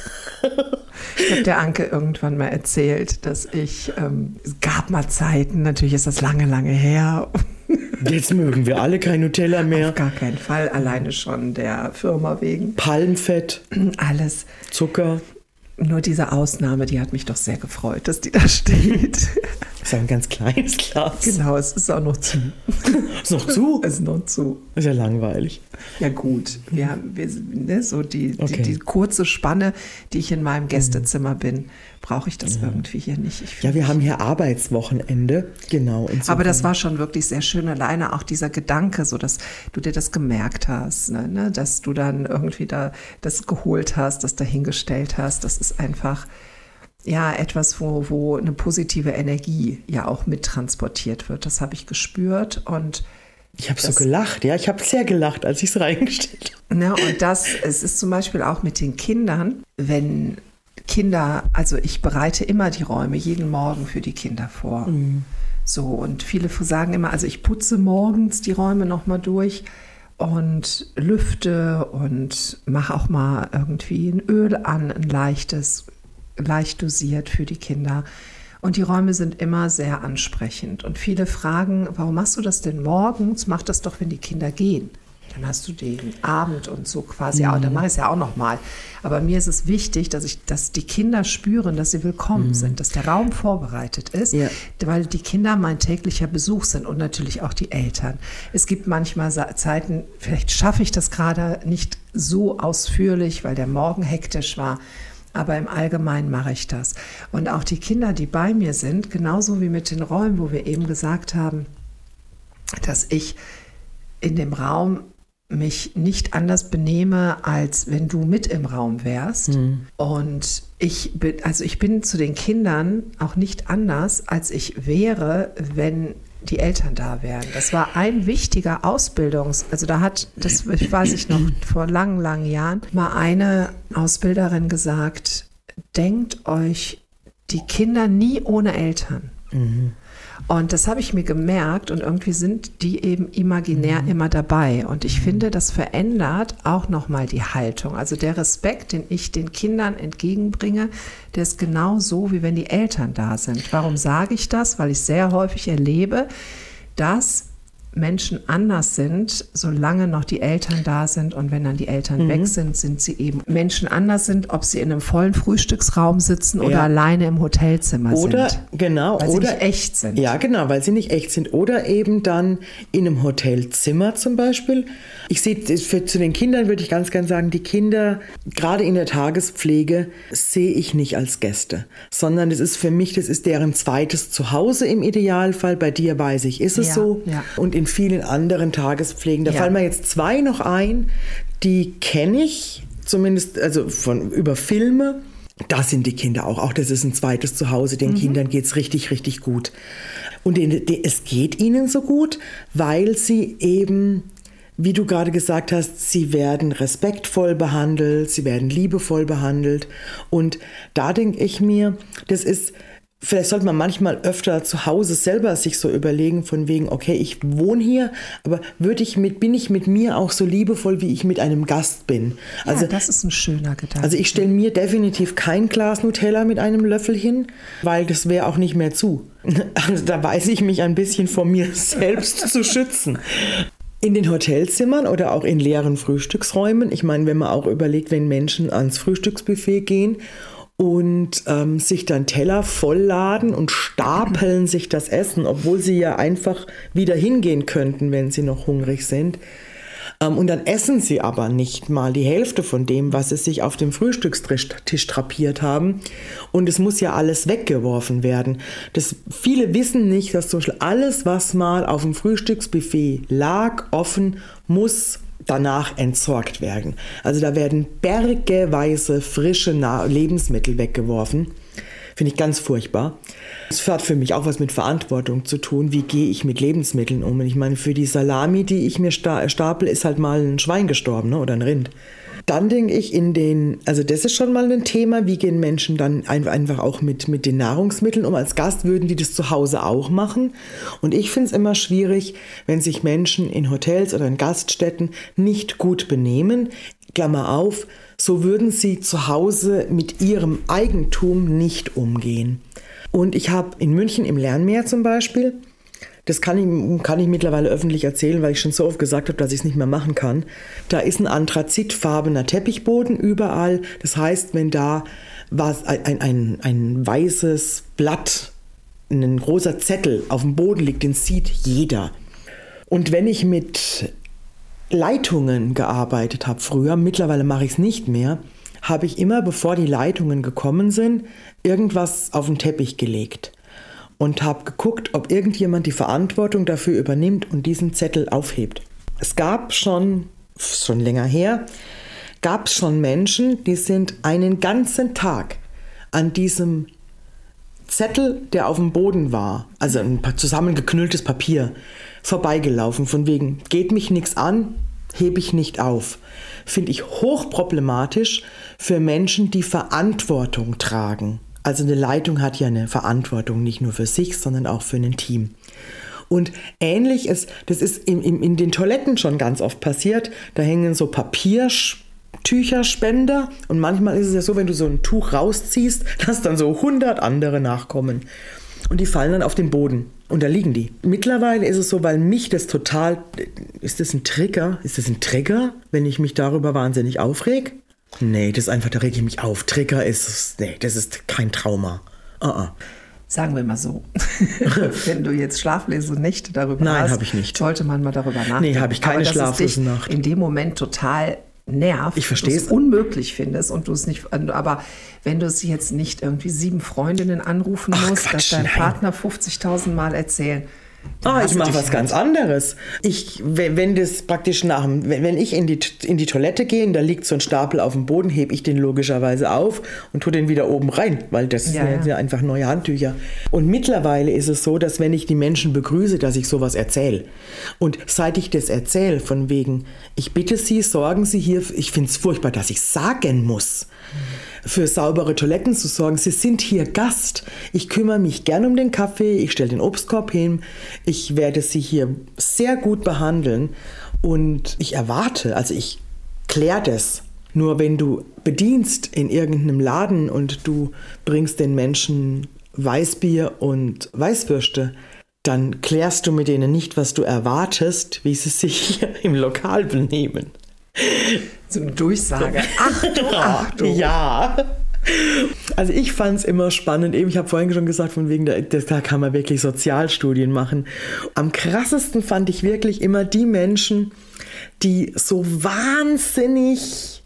Ich habe der Anke irgendwann mal erzählt, dass es gab mal Zeiten, natürlich ist das lange, lange her. Jetzt mögen wir alle kein Nutella mehr. Auf gar keinen Fall, alleine schon der Firma wegen. Palmfett. Alles. Zucker. Nur diese Ausnahme, die hat mich doch sehr gefreut, dass die da steht. Das ist ein ganz kleines Glas. Genau, es ist auch noch zu. Ist noch zu? Es ist noch zu. Ist ja langweilig. Ja gut, wir so die kurze Spanne, die ich in meinem Gästezimmer bin, brauche ich das irgendwie hier nicht. Wir haben hier Arbeitswochenende, genau. Aber das war schon wirklich sehr schön, alleine auch dieser Gedanke, so dass du dir das gemerkt hast, ne? Dass du dann irgendwie da das geholt hast, das dahingestellt hast. Das ist einfach etwas, wo eine positive Energie ja auch mittransportiert wird. Das habe ich gespürt und ich habe so gelacht, ich habe sehr gelacht, als ich es reingestellt habe. Ja, und es ist zum Beispiel auch mit den Kindern, wenn Kinder, also ich bereite immer die Räume jeden Morgen für die Kinder vor. Mhm. So, und viele sagen immer, also ich putze morgens die Räume nochmal durch und lüfte und mache auch mal irgendwie ein Öl an, ein leichtes, leicht dosiert für die Kinder. Und die Räume sind immer sehr ansprechend. Und viele fragen, warum machst du das denn morgens? Mach das doch, wenn die Kinder gehen. Dann hast du den Abend und so quasi, dann mache ich es ja auch nochmal. Aber mir ist es wichtig, dass die Kinder spüren, dass sie willkommen sind, dass der Raum vorbereitet ist, weil die Kinder mein täglicher Besuch sind und natürlich auch die Eltern. Es gibt manchmal Zeiten, vielleicht schaffe ich das gerade nicht so ausführlich, weil der Morgen hektisch war, aber im Allgemeinen mache ich das. Und auch die Kinder, die bei mir sind, genauso wie mit den Räumen, wo wir eben gesagt haben, dass ich in dem Raum mich nicht anders benehme, als wenn du mit im Raum wärst. Mhm. Und ich bin zu den Kindern auch nicht anders, als ich wäre, wenn die Eltern da wären. Das war ein wichtiger das weiß ich noch, vor langen, langen Jahren, mal eine Ausbilderin gesagt, denkt euch die Kinder nie ohne Eltern. Mhm. Und das habe ich mir gemerkt und irgendwie sind die eben imaginär immer dabei. Und ich finde, das verändert auch nochmal die Haltung. Also der Respekt, den ich den Kindern entgegenbringe, der ist genau so, wie wenn die Eltern da sind. Warum sage ich das? Weil ich sehr häufig erlebe, dass Menschen anders sind, solange noch die Eltern da sind. Und wenn dann die Eltern weg sind, sind sie eben Menschen anders sind, ob sie in einem vollen Frühstücksraum sitzen oder alleine im Hotelzimmer sind. Weil sie nicht echt sind. Ja, genau, weil sie nicht echt sind. Oder eben dann in einem Hotelzimmer zum Beispiel. Ich sehe, zu den Kindern würde ich ganz gern sagen, die Kinder, gerade in der Tagespflege, sehe ich nicht als Gäste, sondern das ist deren zweites Zuhause im Idealfall. Bei dir weiß ich, ist es so. Ja. Und in vielen anderen Tagespflegen, da fallen mir jetzt 2 noch ein, die kenne ich, zumindest über Filme. Da sind die Kinder auch das ist ein zweites Zuhause, den Kindern geht es richtig, richtig gut. Und es geht ihnen so gut, weil sie eben wie du gerade gesagt hast, sie werden respektvoll behandelt, sie werden liebevoll behandelt. Und da denke ich mir, vielleicht sollte man manchmal öfter zu Hause selber sich so überlegen, von wegen, okay, ich wohne hier, aber bin ich mit mir auch so liebevoll, wie ich mit einem Gast bin? Also, ja, das ist ein schöner Gedanke. Also ich stelle mir definitiv kein Glas Nutella mit einem Löffel hin, weil das wäre auch nicht mehr zu. Also da weiß ich mich ein bisschen vor mir selbst zu schützen. In den Hotelzimmern oder auch in leeren Frühstücksräumen, ich meine, wenn man auch überlegt, wenn Menschen ans Frühstücksbuffet gehen und sich dann Teller vollladen und stapeln sich das Essen, obwohl sie ja einfach wieder hingehen könnten, wenn sie noch hungrig sind. Und dann essen sie aber nicht mal die Hälfte von dem, was sie sich auf dem Frühstückstisch drapiert haben. Und es muss ja alles weggeworfen werden. Viele wissen nicht, dass zum Beispiel alles, was mal auf dem Frühstücksbuffet lag, offen, muss danach entsorgt werden. Also da werden bergeweise frische Lebensmittel weggeworfen. Finde ich ganz furchtbar. Es hat für mich auch was mit Verantwortung zu tun. Wie gehe ich mit Lebensmitteln um? Und ich meine, für die Salami, die ich mir stapel, ist halt mal ein Schwein gestorben, ne? Oder ein Rind. Dann denke ich also das ist schon mal ein Thema, wie gehen Menschen dann einfach auch mit den Nahrungsmitteln um? Als Gast würden die das zu Hause auch machen. Und ich finde es immer schwierig, wenn sich Menschen in Hotels oder in Gaststätten nicht gut benehmen. Klammer auf, so würden sie zu Hause mit ihrem Eigentum nicht umgehen. Und ich habe in München im Lernmeer zum Beispiel, das kann ich mittlerweile öffentlich erzählen, weil ich schon so oft gesagt habe, dass ich es nicht mehr machen kann. Da ist ein anthrazitfarbener Teppichboden überall. Das heißt, wenn da ein weißes Blatt, ein großer Zettel auf dem Boden liegt, den sieht jeder. Und wenn ich mit Leitungen gearbeitet habe früher, mittlerweile mache ich es nicht mehr, habe ich immer, bevor die Leitungen gekommen sind, irgendwas auf den Teppich gelegt und habe geguckt, ob irgendjemand die Verantwortung dafür übernimmt und diesen Zettel aufhebt. Es gab schon länger her, gab es schon Menschen, die sind einen ganzen Tag an diesem Zettel, der auf dem Boden war, also ein zusammengeknülltes Papier, vorbeigelaufen, von wegen, geht mich nichts an, hebe ich nicht auf. Finde ich hochproblematisch für Menschen, die Verantwortung tragen. Also eine Leitung hat ja eine Verantwortung, nicht nur für sich, sondern auch für ein Team. Und ähnlich das ist in den Toiletten schon ganz oft passiert, da hängen so Papiertücherspender und manchmal ist es ja so, wenn du so ein Tuch rausziehst, dass dann so 100 andere nachkommen. Und die fallen dann auf den Boden. Und da liegen die. Mittlerweile ist es so, weil mich das total... Ist das ein Trigger? Wenn ich mich darüber wahnsinnig aufreg? Nee, das ist einfach, da rege ich mich auf. Trigger ist... Nee, das ist kein Trauma. Sagen wir mal so. Wenn du jetzt schlaflose Nächte darüber hast... Nein, habe ich nicht. Sollte man mal darüber nachdenken. Nee, habe ich keine schlaflose Nacht. In dem Moment total nervt, ich verstehe es, unmöglich findest und du es nicht, aber wenn du es jetzt nicht irgendwie 7 Freundinnen anrufen musst, dass dein Partner 50.000 Mal erzählen. Ich mache was ganz anderes. Wenn ich in die Toilette gehe und da liegt so ein Stapel auf dem Boden, hebe ich den logischerweise auf und tue den wieder oben rein, weil das sind ja einfach neue Handtücher. Und mittlerweile ist es so, dass wenn ich die Menschen begrüße, dass ich sowas erzähle. Und seit ich das erzähle, von wegen, ich bitte Sie, sorgen Sie hier, ich finde es furchtbar, dass ich sagen muss, für saubere Toiletten zu sorgen. Sie sind hier Gast. Ich kümmere mich gern um den Kaffee, ich stelle den Obstkorb hin, ich werde Sie hier sehr gut behandeln und ich erwarte, also ich kläre das. Nur wenn du bedienst in irgendeinem Laden und du bringst den Menschen Weißbier und Weißwürste, dann klärst du mit denen nicht, was du erwartest, wie sie sich hier im Lokal benehmen. So eine Durchsage. Achtung. Ja. Also ich fand es immer spannend. Ich habe vorhin schon gesagt, von wegen, da kann man wirklich Sozialstudien machen. Am krassesten fand ich wirklich immer die Menschen, die so wahnsinnig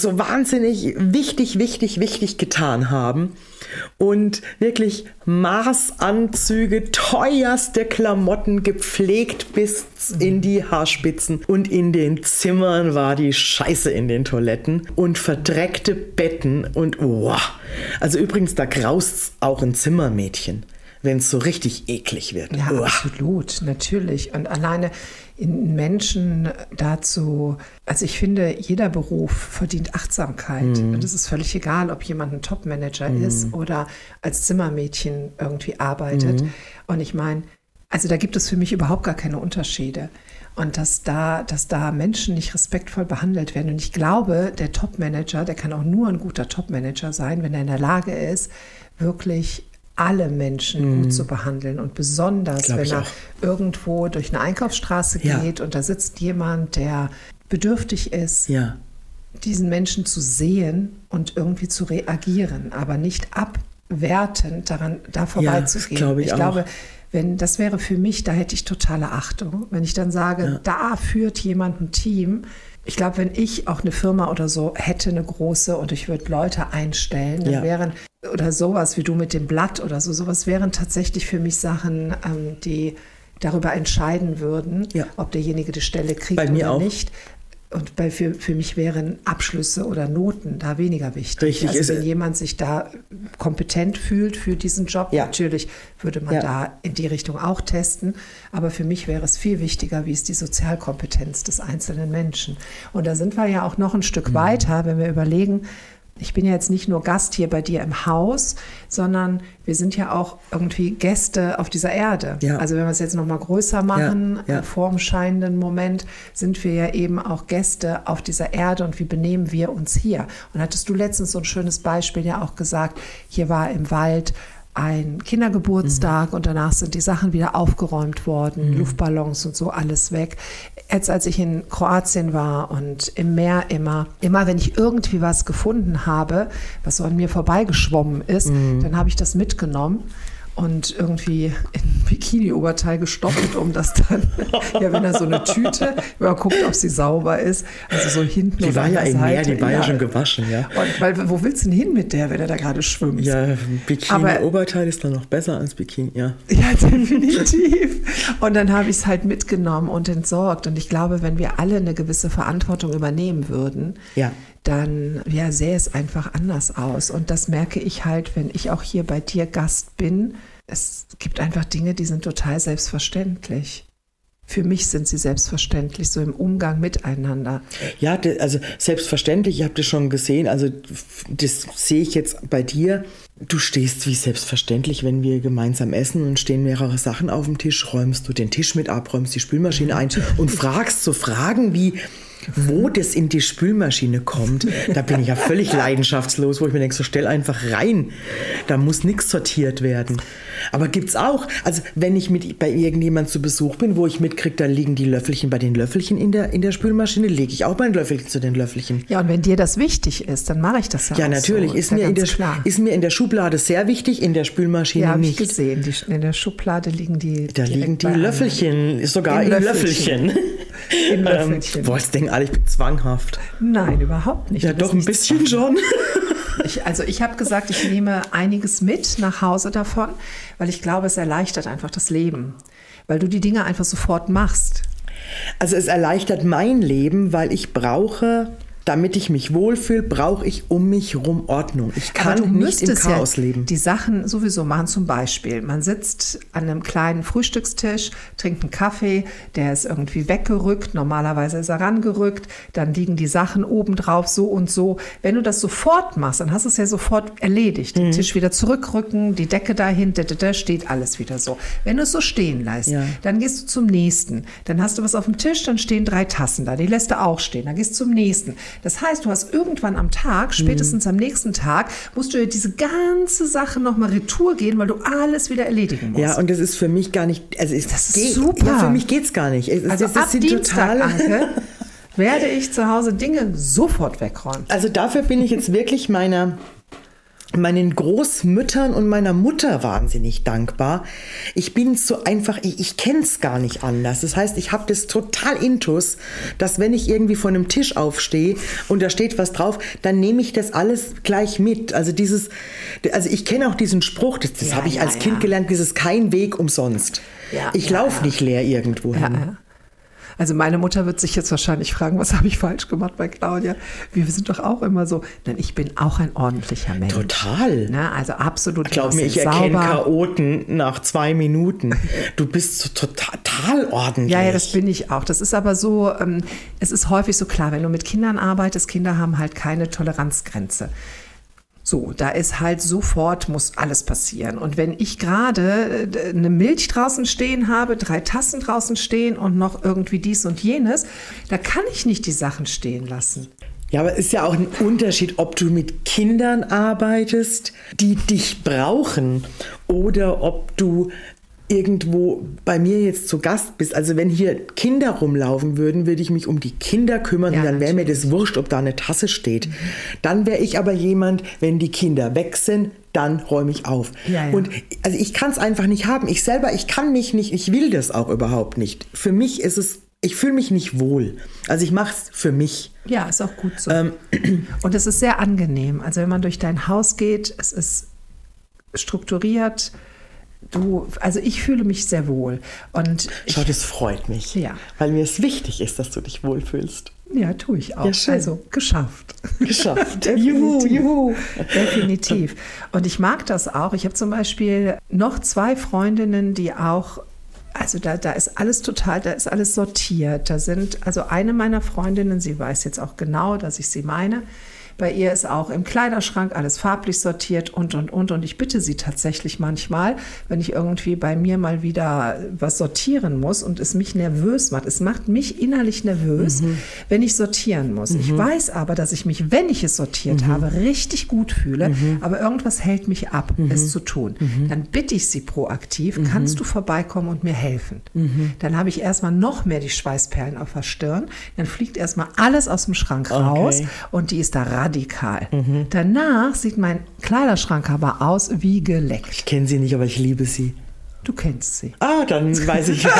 wichtig getan haben und wirklich Maßanzüge, teuerste Klamotten, gepflegt bis in die Haarspitzen und in den Zimmern war die Scheiße in den Toiletten und verdreckte Betten und also übrigens, da graust's auch ein Zimmermädchen. wenn es so richtig eklig wird. Ja, absolut, natürlich. Und alleine in Menschen dazu, also ich finde, jeder Beruf verdient Achtsamkeit. Und es ist völlig egal, ob jemand ein Top-Manager ist oder als Zimmermädchen irgendwie arbeitet. Und ich meine, also da gibt es für mich überhaupt gar keine Unterschiede. Und dass da Menschen nicht respektvoll behandelt werden. Und ich glaube, der Top-Manager, der kann auch nur ein guter Top-Manager sein, wenn er in der Lage ist, wirklich alle Menschen gut zu behandeln. Und besonders, wenn er irgendwo durch eine Einkaufsstraße geht und da sitzt jemand, der bedürftig ist, diesen Menschen zu sehen und irgendwie zu reagieren, aber nicht abwertend da vorbeizugehen. Ich glaube, das wäre für mich, da hätte ich totale Achtung. Wenn ich dann sage, da führt jemand ein Team. Ich glaube, wenn ich auch eine Firma oder so hätte, eine große, und ich würde Leute einstellen, dann wären, oder sowas wie du mit dem Blatt oder so, sowas wären tatsächlich für mich Sachen, die darüber entscheiden würden, ob derjenige die Stelle kriegt oder nicht. Und für mich wären Abschlüsse oder Noten da weniger wichtig. Richtig, also wenn jemand sich da kompetent fühlt für diesen Job, natürlich würde man da in die Richtung auch testen. Aber für mich wäre es viel wichtiger, wie ist die Sozialkompetenz des einzelnen Menschen. Und da sind wir ja auch noch ein Stück weiter, wenn wir überlegen, ich bin ja jetzt nicht nur Gast hier bei dir im Haus, sondern wir sind ja auch irgendwie Gäste auf dieser Erde. Ja. Also wenn wir es jetzt noch mal größer machen, vor dem scheinenden Moment, sind wir ja eben auch Gäste auf dieser Erde und wie benehmen wir uns hier? Und hattest du letztens so ein schönes Beispiel ja auch gesagt, hier war im Wald ein Kindergeburtstag und danach sind die Sachen wieder aufgeräumt worden, Luftballons und so, alles weg. Jetzt, als ich in Kroatien war und im Meer immer wenn ich irgendwie was gefunden habe, was so an mir vorbeigeschwommen ist, dann habe ich das mitgenommen und irgendwie in ein Bikini-Oberteil gestopft, um das dann, wenn er so eine Tüte, man guckt, ob sie sauber ist, also so hinten. Die war ja im Meer, die war ja schon gewaschen, Und wo willst du denn hin mit der, wenn er da gerade schwimmt? Ja, Bikini-Oberteil ist dann noch besser als Bikini, Ja, definitiv. Und dann habe ich es halt mitgenommen und entsorgt. Und ich glaube, wenn wir alle eine gewisse Verantwortung übernehmen würden, dann sähe es einfach anders aus. Und das merke ich halt, wenn ich auch hier bei dir Gast bin. Es gibt einfach Dinge, die sind total selbstverständlich. Für mich sind sie selbstverständlich, so im Umgang miteinander. Ja, also selbstverständlich, ich habe das schon gesehen, also das sehe ich jetzt bei dir. Du stehst wie selbstverständlich, wenn wir gemeinsam essen und stehen mehrere Sachen auf dem Tisch, räumst du den Tisch mit ab, räumst die Spülmaschine ein und fragst so Fragen wie, wo das in die Spülmaschine kommt, da bin ich ja völlig leidenschaftslos, wo ich mir denke, so stell einfach rein, da muss nichts sortiert werden. Aber gibt's auch, also wenn ich bei irgendjemand zu Besuch bin, wo ich mitkriege, da liegen die Löffelchen bei den Löffelchen in der Spülmaschine, lege ich auch mein Löffelchen zu den Löffelchen. Ja, und wenn dir das wichtig ist, dann mache ich das ja natürlich, so. Ist mir in der Schublade sehr wichtig, in der Spülmaschine nicht. Ja, habe ich gesehen, in der Schublade liegen die. Da liegen die Löffelchen, sogar in Löffelchen. In Löffelchen. Wolltest denken, ich bin zwanghaft. Nein, überhaupt nicht. Ja, doch ein bisschen schon. Ich habe gesagt, ich nehme einiges mit nach Hause davon, weil ich glaube, es erleichtert einfach das Leben, weil du die Dinge einfach sofort machst. Also es erleichtert mein Leben, weil ich brauche, damit ich mich wohlfühle, brauche ich um mich herum Ordnung. Ich kann nicht im Chaos leben. Die Sachen sowieso machen, zum Beispiel, man sitzt an einem kleinen Frühstückstisch, trinkt einen Kaffee, der ist irgendwie weggerückt, normalerweise ist er rangerückt, dann liegen die Sachen oben drauf, so und so. Wenn du das sofort machst, dann hast du es ja sofort erledigt. Den Tisch wieder zurückrücken, die Decke dahin, da steht alles wieder so. Wenn du es so stehen lässt, dann gehst du zum nächsten. Dann hast du was auf dem Tisch, dann stehen 3 Tassen da, die lässt du auch stehen. Dann gehst du zum nächsten. Das heißt, du hast irgendwann am Tag, spätestens am nächsten Tag, musst du diese ganze Sache nochmal retour gehen, weil du alles wieder erledigen musst. Ja, und das ist für mich gar nicht, das ist super. Ja, für mich geht es gar nicht. Also ab Dienstag, Anke, werde ich zu Hause Dinge sofort wegräumen. Also dafür bin ich jetzt wirklich meinen Großmüttern und meiner Mutter wahnsinnig dankbar. Ich bin so einfach, ich kenne es gar nicht anders. Das heißt, ich habe das total intus, dass wenn ich irgendwie von einem Tisch aufstehe und da steht was drauf, dann nehme ich das alles gleich mit. Also ich kenne auch diesen Spruch, das habe ich als Kind gelernt, dieses kein Weg umsonst. Ja, ich laufe nicht leer irgendwo hin. Ja. Also meine Mutter wird sich jetzt wahrscheinlich fragen, was habe ich falsch gemacht bei Claudia? Wir sind doch auch immer so, denn ich bin auch ein ordentlicher Mensch. Total. Na, also absolut. Glaub mir, ich erkenne Chaoten nach 2 Minuten. Du bist so total ordentlich. Ja, das bin ich auch. Das ist aber so, es ist häufig so klar, wenn du mit Kindern arbeitest, Kinder haben halt keine Toleranzgrenze. So, da ist halt sofort, muss alles passieren. Und wenn ich gerade eine Milch draußen stehen habe, 3 Tassen draußen stehen und noch irgendwie dies und jenes, da kann ich nicht die Sachen stehen lassen. Ja, aber es ist ja auch ein Unterschied, ob du mit Kindern arbeitest, die dich brauchen, oder ob du irgendwo bei mir jetzt zu Gast bist. Also wenn hier Kinder rumlaufen würden, würde ich mich um die Kinder kümmern, und dann wäre mir das wurscht, ob da eine Tasse steht. Dann wäre ich aber jemand, wenn die Kinder weg sind, dann räume ich auf. Ja. Und also ich kann es einfach nicht haben. Ich kann mich nicht, ich will das auch überhaupt nicht. Für mich ist es, ich fühle mich nicht wohl. Also ich mache es für mich. Ja, ist auch gut so. Und es ist sehr angenehm. Also wenn man durch dein Haus geht, es ist strukturiert. Also ich fühle mich sehr wohl. Und schau, das freut mich. Ja. Weil mir es wichtig ist, dass du dich wohlfühlst. Ja, tue ich auch. Ja, schön. Also geschafft. Juhu. Definitiv. Und ich mag das auch. Ich habe zum Beispiel noch 2 Freundinnen, die auch, also da ist alles total, da ist alles sortiert. Da sind, also eine meiner Freundinnen, sie weiß jetzt auch genau, dass ich sie meine. Bei ihr ist auch im Kleiderschrank alles farblich sortiert und. Und ich bitte sie tatsächlich manchmal, wenn ich irgendwie bei mir mal wieder was sortieren muss und es mich nervös macht. Es macht mich innerlich nervös, wenn ich sortieren muss. Ich weiß aber, dass ich mich, wenn ich es sortiert habe, richtig gut fühle, aber irgendwas hält mich ab, es zu tun. Dann bitte ich sie proaktiv, kannst du vorbeikommen und mir helfen? Dann habe ich erstmal noch mehr die Schweißperlen auf der Stirn. Dann fliegt erstmal alles aus dem Schrank raus und die ist da radikal. Danach sieht mein Kleiderschrank aber aus wie geleckt. Ich kenne sie nicht, aber ich liebe sie. Du kennst sie. Ah, dann weiß ich.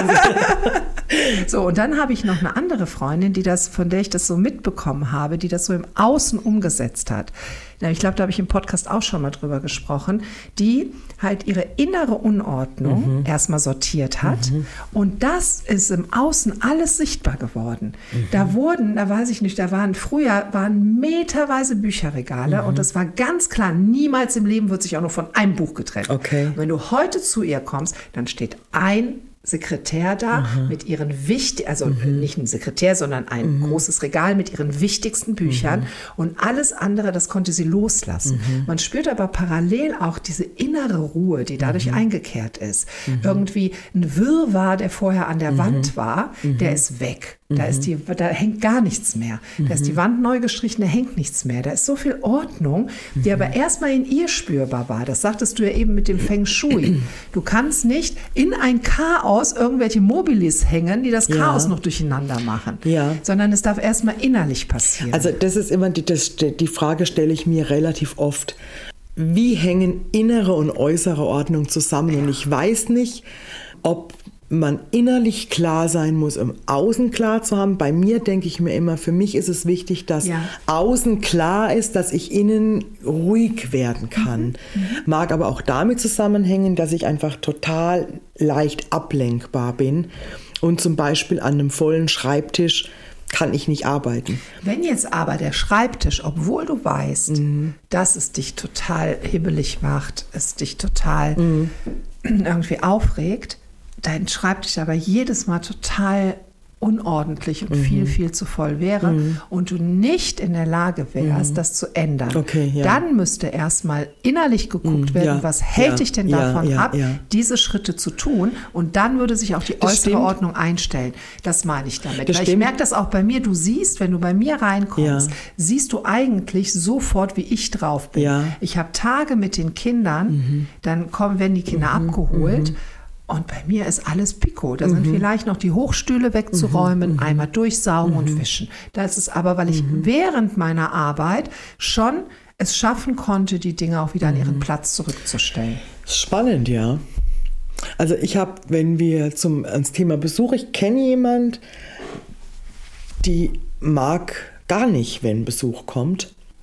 So, und dann habe ich noch eine andere Freundin, von der ich das so mitbekommen habe, die das so im Außen umgesetzt hat. Ich glaube, da habe ich im Podcast auch schon mal drüber gesprochen, die halt ihre innere Unordnung erstmal sortiert hat und das ist im Außen alles sichtbar geworden. Da weiß ich nicht, früher waren meterweise Bücherregale und das war ganz klar, niemals im Leben wird sich auch nur von einem Buch getrennt. Okay. Und wenn du heute zu ihr kommst, dann steht ein Sekretär da mit ihren nicht ein Sekretär, sondern ein großes Regal mit ihren wichtigsten Büchern und alles andere, das konnte sie loslassen. Man spürt aber parallel auch diese innere Ruhe, die dadurch eingekehrt ist. Irgendwie ein Wirrwarr, der vorher an der Wand war, der ist weg. Da hängt gar nichts mehr. Da ist die Wand neu gestrichen, da hängt nichts mehr. Da ist so viel Ordnung, die aber erstmal in ihr spürbar war. Das sagtest du ja eben mit dem Feng Shui. Du kannst nicht in ein Chaos irgendwelche Mobilis hängen, die das Chaos noch durcheinander machen. Ja. Sondern es darf erstmal innerlich passieren. Also das ist immer, die Frage stelle ich mir relativ oft. Wie hängen innere und äußere Ordnung zusammen? Und ich weiß nicht, ob man innerlich klar sein muss, um außen klar zu haben. Bei mir denke ich mir immer, für mich ist es wichtig, dass außen klar ist, dass ich innen ruhig werden kann. Mag aber auch damit zusammenhängen, dass ich einfach total leicht ablenkbar bin und zum Beispiel an einem vollen Schreibtisch kann ich nicht arbeiten. Wenn jetzt aber der Schreibtisch, obwohl du weißt, dass es dich total hibbelig macht, es dich total irgendwie aufregt, dein Schreibtisch aber jedes Mal total unordentlich und viel zu voll wäre und du nicht in der Lage wärst, das zu ändern, dann müsste erstmal innerlich geguckt werden, was hält dich denn davon ab, diese Schritte zu tun, und dann würde sich auch die äußere Ordnung einstellen. Das meine ich damit. Weil ich merke das auch bei mir, du siehst, wenn du bei mir reinkommst, siehst du eigentlich sofort, wie ich drauf bin. Ja. Ich habe Tage mit den Kindern, dann werden die Kinder abgeholt, und bei mir ist alles Pico. Da sind vielleicht noch die Hochstühle wegzuräumen, einmal durchsaugen und wischen. Das ist aber, weil ich während meiner Arbeit schon es schaffen konnte, die Dinge auch wieder an ihren Platz zurückzustellen. Spannend, ja. Also ich habe, wenn wir ans Thema Besuch, ich kenne jemand, die mag gar nicht, wenn Besuch kommt,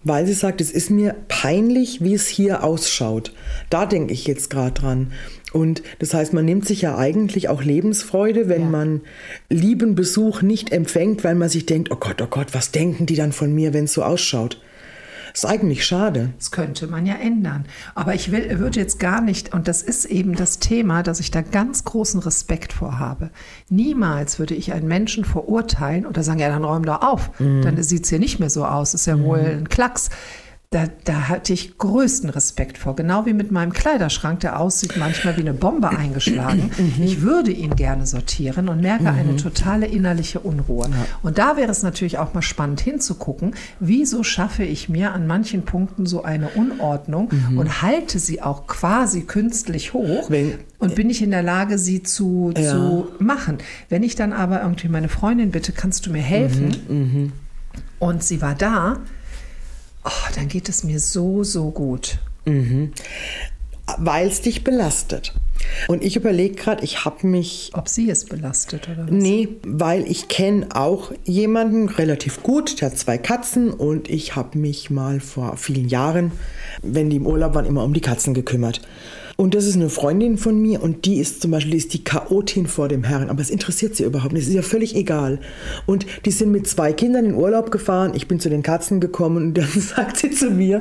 weil sie sagt, es ist mir peinlich, wie es hier ausschaut. Da denke ich jetzt gerade dran. Und das heißt, man nimmt sich ja eigentlich auch Lebensfreude, wenn man lieben Besuch nicht empfängt, weil man sich denkt, oh Gott, was denken die dann von mir, wenn es so ausschaut? Das ist eigentlich schade. Das könnte man ja ändern. Aber ich würde jetzt gar nicht, und das ist eben das Thema, dass ich da ganz großen Respekt vor habe. Niemals würde ich einen Menschen verurteilen oder sagen, ja, dann räum doch auf. Dann sieht es hier nicht mehr so aus. Ist ja wohl ein Klacks. Da hatte ich größten Respekt vor. Genau wie mit meinem Kleiderschrank, der aussieht manchmal wie eine Bombe eingeschlagen. Ich würde ihn gerne sortieren und merke eine totale innerliche Unruhe. Ja. Und da wäre es natürlich auch mal spannend hinzugucken, wieso schaffe ich mir an manchen Punkten so eine Unordnung und halte sie auch quasi künstlich hoch. Und bin ich in der Lage, sie zu machen. Wenn ich dann aber irgendwie meine Freundin bitte, kannst du mir helfen? Und sie war da, dann geht es mir so gut. Weil es dich belastet. Und ich überlege gerade, ich habe mich... Ob sie es belastet oder was? Nee, weil ich kenne auch jemanden relativ gut, der hat 2 Katzen und ich habe mich mal vor vielen Jahren, wenn die im Urlaub waren, immer um die Katzen gekümmert. Und das ist eine Freundin von mir und die ist zum Beispiel die Chaotin vor dem Herrn, aber es interessiert sie überhaupt nicht, es ist ja völlig egal. Und die sind mit 2 Kindern in Urlaub gefahren, ich bin zu den Katzen gekommen und dann sagt sie zu mir,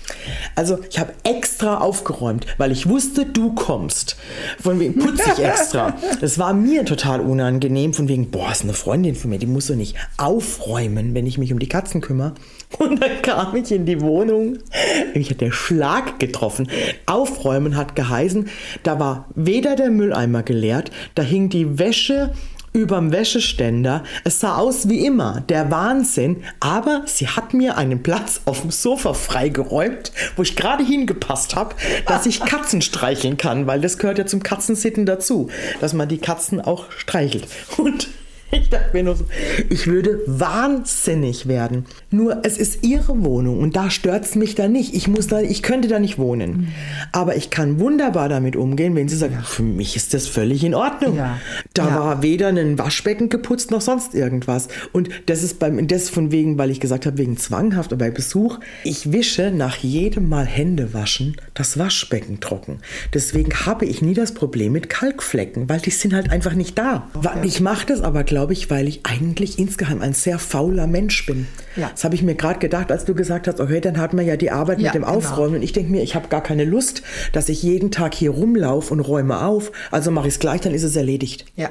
also ich habe extra aufgeräumt, weil ich wusste, du kommst. Von wegen putze ich extra. Das war mir total unangenehm, von wegen, ist eine Freundin von mir, die muss so nicht aufräumen, wenn ich mich um die Katzen kümmere. Und dann kam ich in die Wohnung, mich hat der Schlag getroffen. Aufräumen hat geheißen, da war weder der Mülleimer geleert, da hing die Wäsche überm Wäscheständer. Es sah aus wie immer, der Wahnsinn. Aber sie hat mir einen Platz auf dem Sofa freigeräumt, wo ich gerade hingepasst habe, dass ich Katzen streicheln kann, weil das gehört ja zum Katzensitten dazu, dass man die Katzen auch streichelt. Und ich dachte mir nur so, ich würde wahnsinnig werden. Nur es ist ihre Wohnung und da stört es mich dann nicht. Ich könnte da nicht wohnen. Aber ich kann wunderbar damit umgehen, wenn sie sagt, für mich ist das völlig in Ordnung. Ja. Da war weder ein Waschbecken geputzt noch sonst irgendwas. Und das ist von wegen, weil ich gesagt habe, wegen zwanghaft oder bei Besuch. Ich wische nach jedem Mal Hände waschen das Waschbecken trocken. Deswegen habe ich nie das Problem mit Kalkflecken, weil die sind halt einfach nicht da. Okay. Ich mache das aber, glaube ich, weil ich eigentlich insgeheim ein sehr fauler Mensch bin. Ja. Das habe ich mir gerade gedacht, als du gesagt hast, okay, dann hat man ja die Arbeit mit dem Aufräumen. Und ich denke mir, ich habe gar keine Lust, dass ich jeden Tag hier rumlaufe und räume auf. Also mache ich es gleich, dann ist es erledigt. Ja.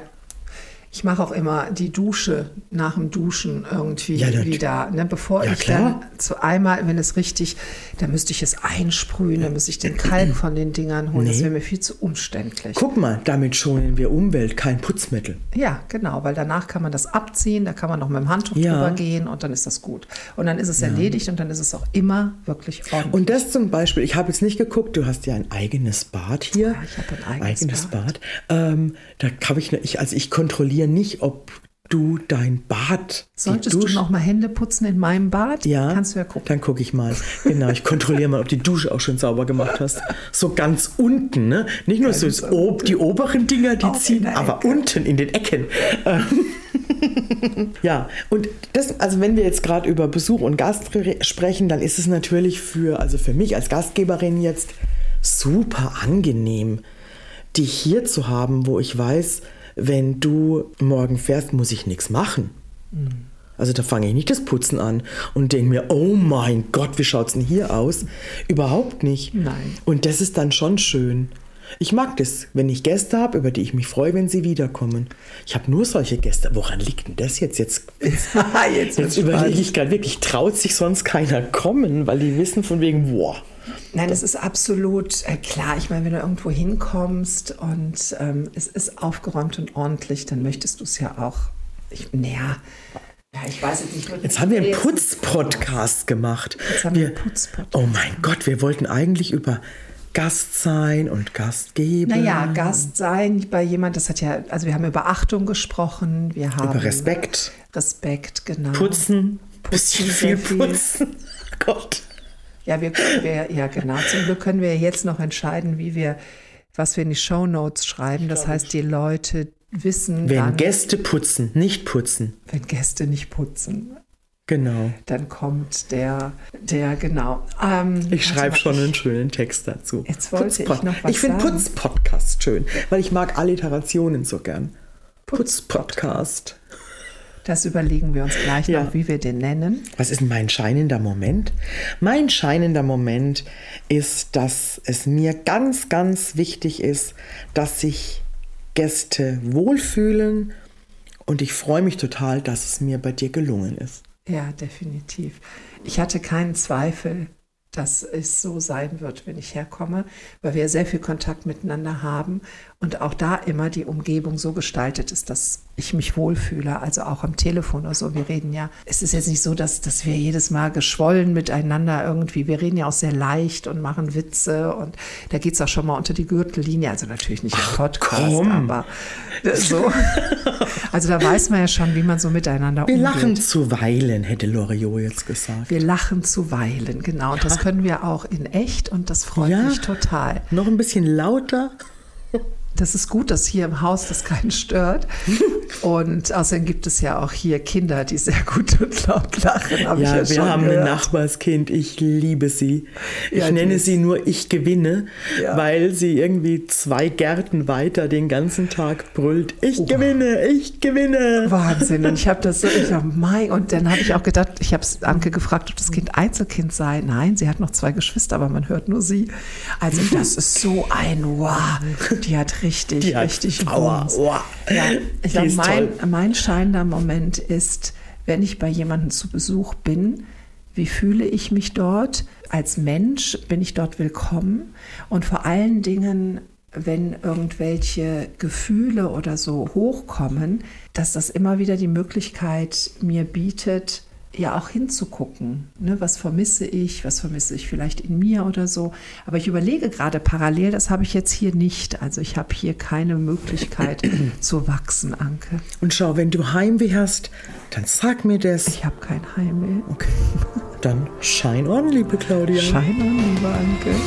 Ich mache auch immer die Dusche nach dem Duschen irgendwie wieder. Ne? Bevor ich dann einmal, wenn es richtig, dann müsste ich es einsprühen, dann müsste ich den Kalk von den Dingern holen. Das wäre mir viel zu umständlich. Guck mal, damit schonen wir Umwelt, kein Putzmittel. Ja, genau, weil danach kann man das abziehen, da kann man noch mit dem Handtuch drüber gehen und dann ist das gut. Und dann ist es erledigt und dann ist es auch immer wirklich ordentlich. Und das zum Beispiel, ich habe jetzt nicht geguckt, du hast ja ein eigenes Bad hier. Ja, ich habe ein eigenes Bad. Da habe ich kontrolliere nicht, ob du dein Bad... Solltest du noch mal Hände putzen in meinem Bad? Ja, kannst du ja gucken. Dann gucke ich mal. Genau, ich kontrolliere mal, ob die Dusche auch schon sauber gemacht hast. So ganz unten, ne? Nicht nur die oberen Dinger, die ziehen, aber unten in den Ecken. Ja, und das, also wenn wir jetzt gerade über Besuch und Gast sprechen, dann ist es natürlich für mich als Gastgeberin jetzt super angenehm, dich hier zu haben, wo ich weiß, wenn du morgen fährst, muss ich nichts machen. Also da fange ich nicht das Putzen an und denke mir, oh mein Gott, wie schaut es denn hier aus? Überhaupt nicht. Nein. Und das ist dann schon schön. Ich mag das, wenn ich Gäste habe, über die ich mich freue, wenn sie wiederkommen. Ich habe nur solche Gäste. Woran liegt denn das jetzt? Jetzt überlege ich gerade wirklich, traut sich sonst keiner kommen, weil die wissen von wegen, boah. Nein, es ist absolut klar. Ich meine, wenn du irgendwo hinkommst und es ist aufgeräumt und ordentlich, dann möchtest du es ja auch. Ich weiß jetzt nicht. Jetzt haben wir einen Putz-Podcast gemacht. Oh mein Gott, wir wollten eigentlich über Gast sein und Gast geben. Naja, Gast sein bei jemand, das hat ja, also wir haben über Achtung gesprochen, wir haben über Respekt. Respekt, genau. Putzen viel putzen. Gott. Ja, genau. Zum Glück können wir jetzt noch entscheiden, was wir in die Shownotes schreiben. Das heißt, die Leute wissen wenn Gäste putzen, nicht putzen. Wenn Gäste nicht putzen. Genau. Dann kommt der genau. Ich schreibe schon einen schönen Text dazu. Jetzt wollte ich noch was Ich finde sagen. Putz-Podcast schön, weil ich mag Alliterationen so gern. Putz-Podcast. Das überlegen wir uns gleich Ja. noch, wie wir den nennen. Was ist denn mein scheinender Moment? Mein scheinender Moment ist, dass es mir ganz, ganz wichtig ist, dass sich Gäste wohlfühlen, und ich freue mich total, dass es mir bei dir gelungen ist. Ja, definitiv. Ich hatte keinen Zweifel, dass es so sein wird, wenn ich herkomme, weil wir sehr viel Kontakt miteinander haben und auch da immer die Umgebung so gestaltet ist, dass ich mich wohlfühle, also auch am Telefon oder so. Wir reden ja, es ist jetzt nicht so, dass wir jedes Mal geschwollen miteinander irgendwie, wir reden ja auch sehr leicht und machen Witze und da geht es auch schon mal unter die Gürtellinie, also natürlich nicht im Podcast, komm. aber so. Also da weiß man ja schon, wie man so miteinander Wir umgeht. lachen zuweilen, hätte Loriot jetzt gesagt. Wir lachen zuweilen, genau. Und das können wir auch in echt und das freut Ja. mich total. Noch ein bisschen lauter. Das ist gut, dass hier im Haus das keinen stört. Und außerdem gibt es ja auch hier Kinder, die sehr gut und laut lachen. Hab ich Ja, wir schon haben ein gehört. Nachbarskind, ich liebe sie. Ja, Ich nenne die- sie nur Ich gewinne, Ja. weil sie irgendwie 2 Gärten weiter den ganzen Tag brüllt. Ich gewinne, ich gewinne. Wahnsinn. Und ich habe das so, und dann habe ich auch gedacht, ich habe Anke gefragt, ob das Kind Einzelkind sei. Nein, sie hat noch 2 Geschwister, aber man hört nur sie. Also das ist so ein Wow. Die hat richtig Power. Wumms. Wow. Ja, ich Die glaube, ist toll. mein scheinender Moment ist, wenn ich bei jemandem zu Besuch bin, wie fühle ich mich dort? Als Mensch bin ich dort willkommen und vor allen Dingen, wenn irgendwelche Gefühle oder so hochkommen, dass das immer wieder die Möglichkeit mir bietet, ja auch hinzugucken. Ne? Was vermisse ich vielleicht in mir oder so. Aber ich überlege gerade parallel, das habe ich jetzt hier nicht. Also ich habe hier keine Möglichkeit zu wachsen, Anke. Und schau, wenn du Heimweh hast, dann sag mir das. Ich habe kein Heimweh. Okay. Dann shine on, liebe Claudia. Schein on, liebe Anke.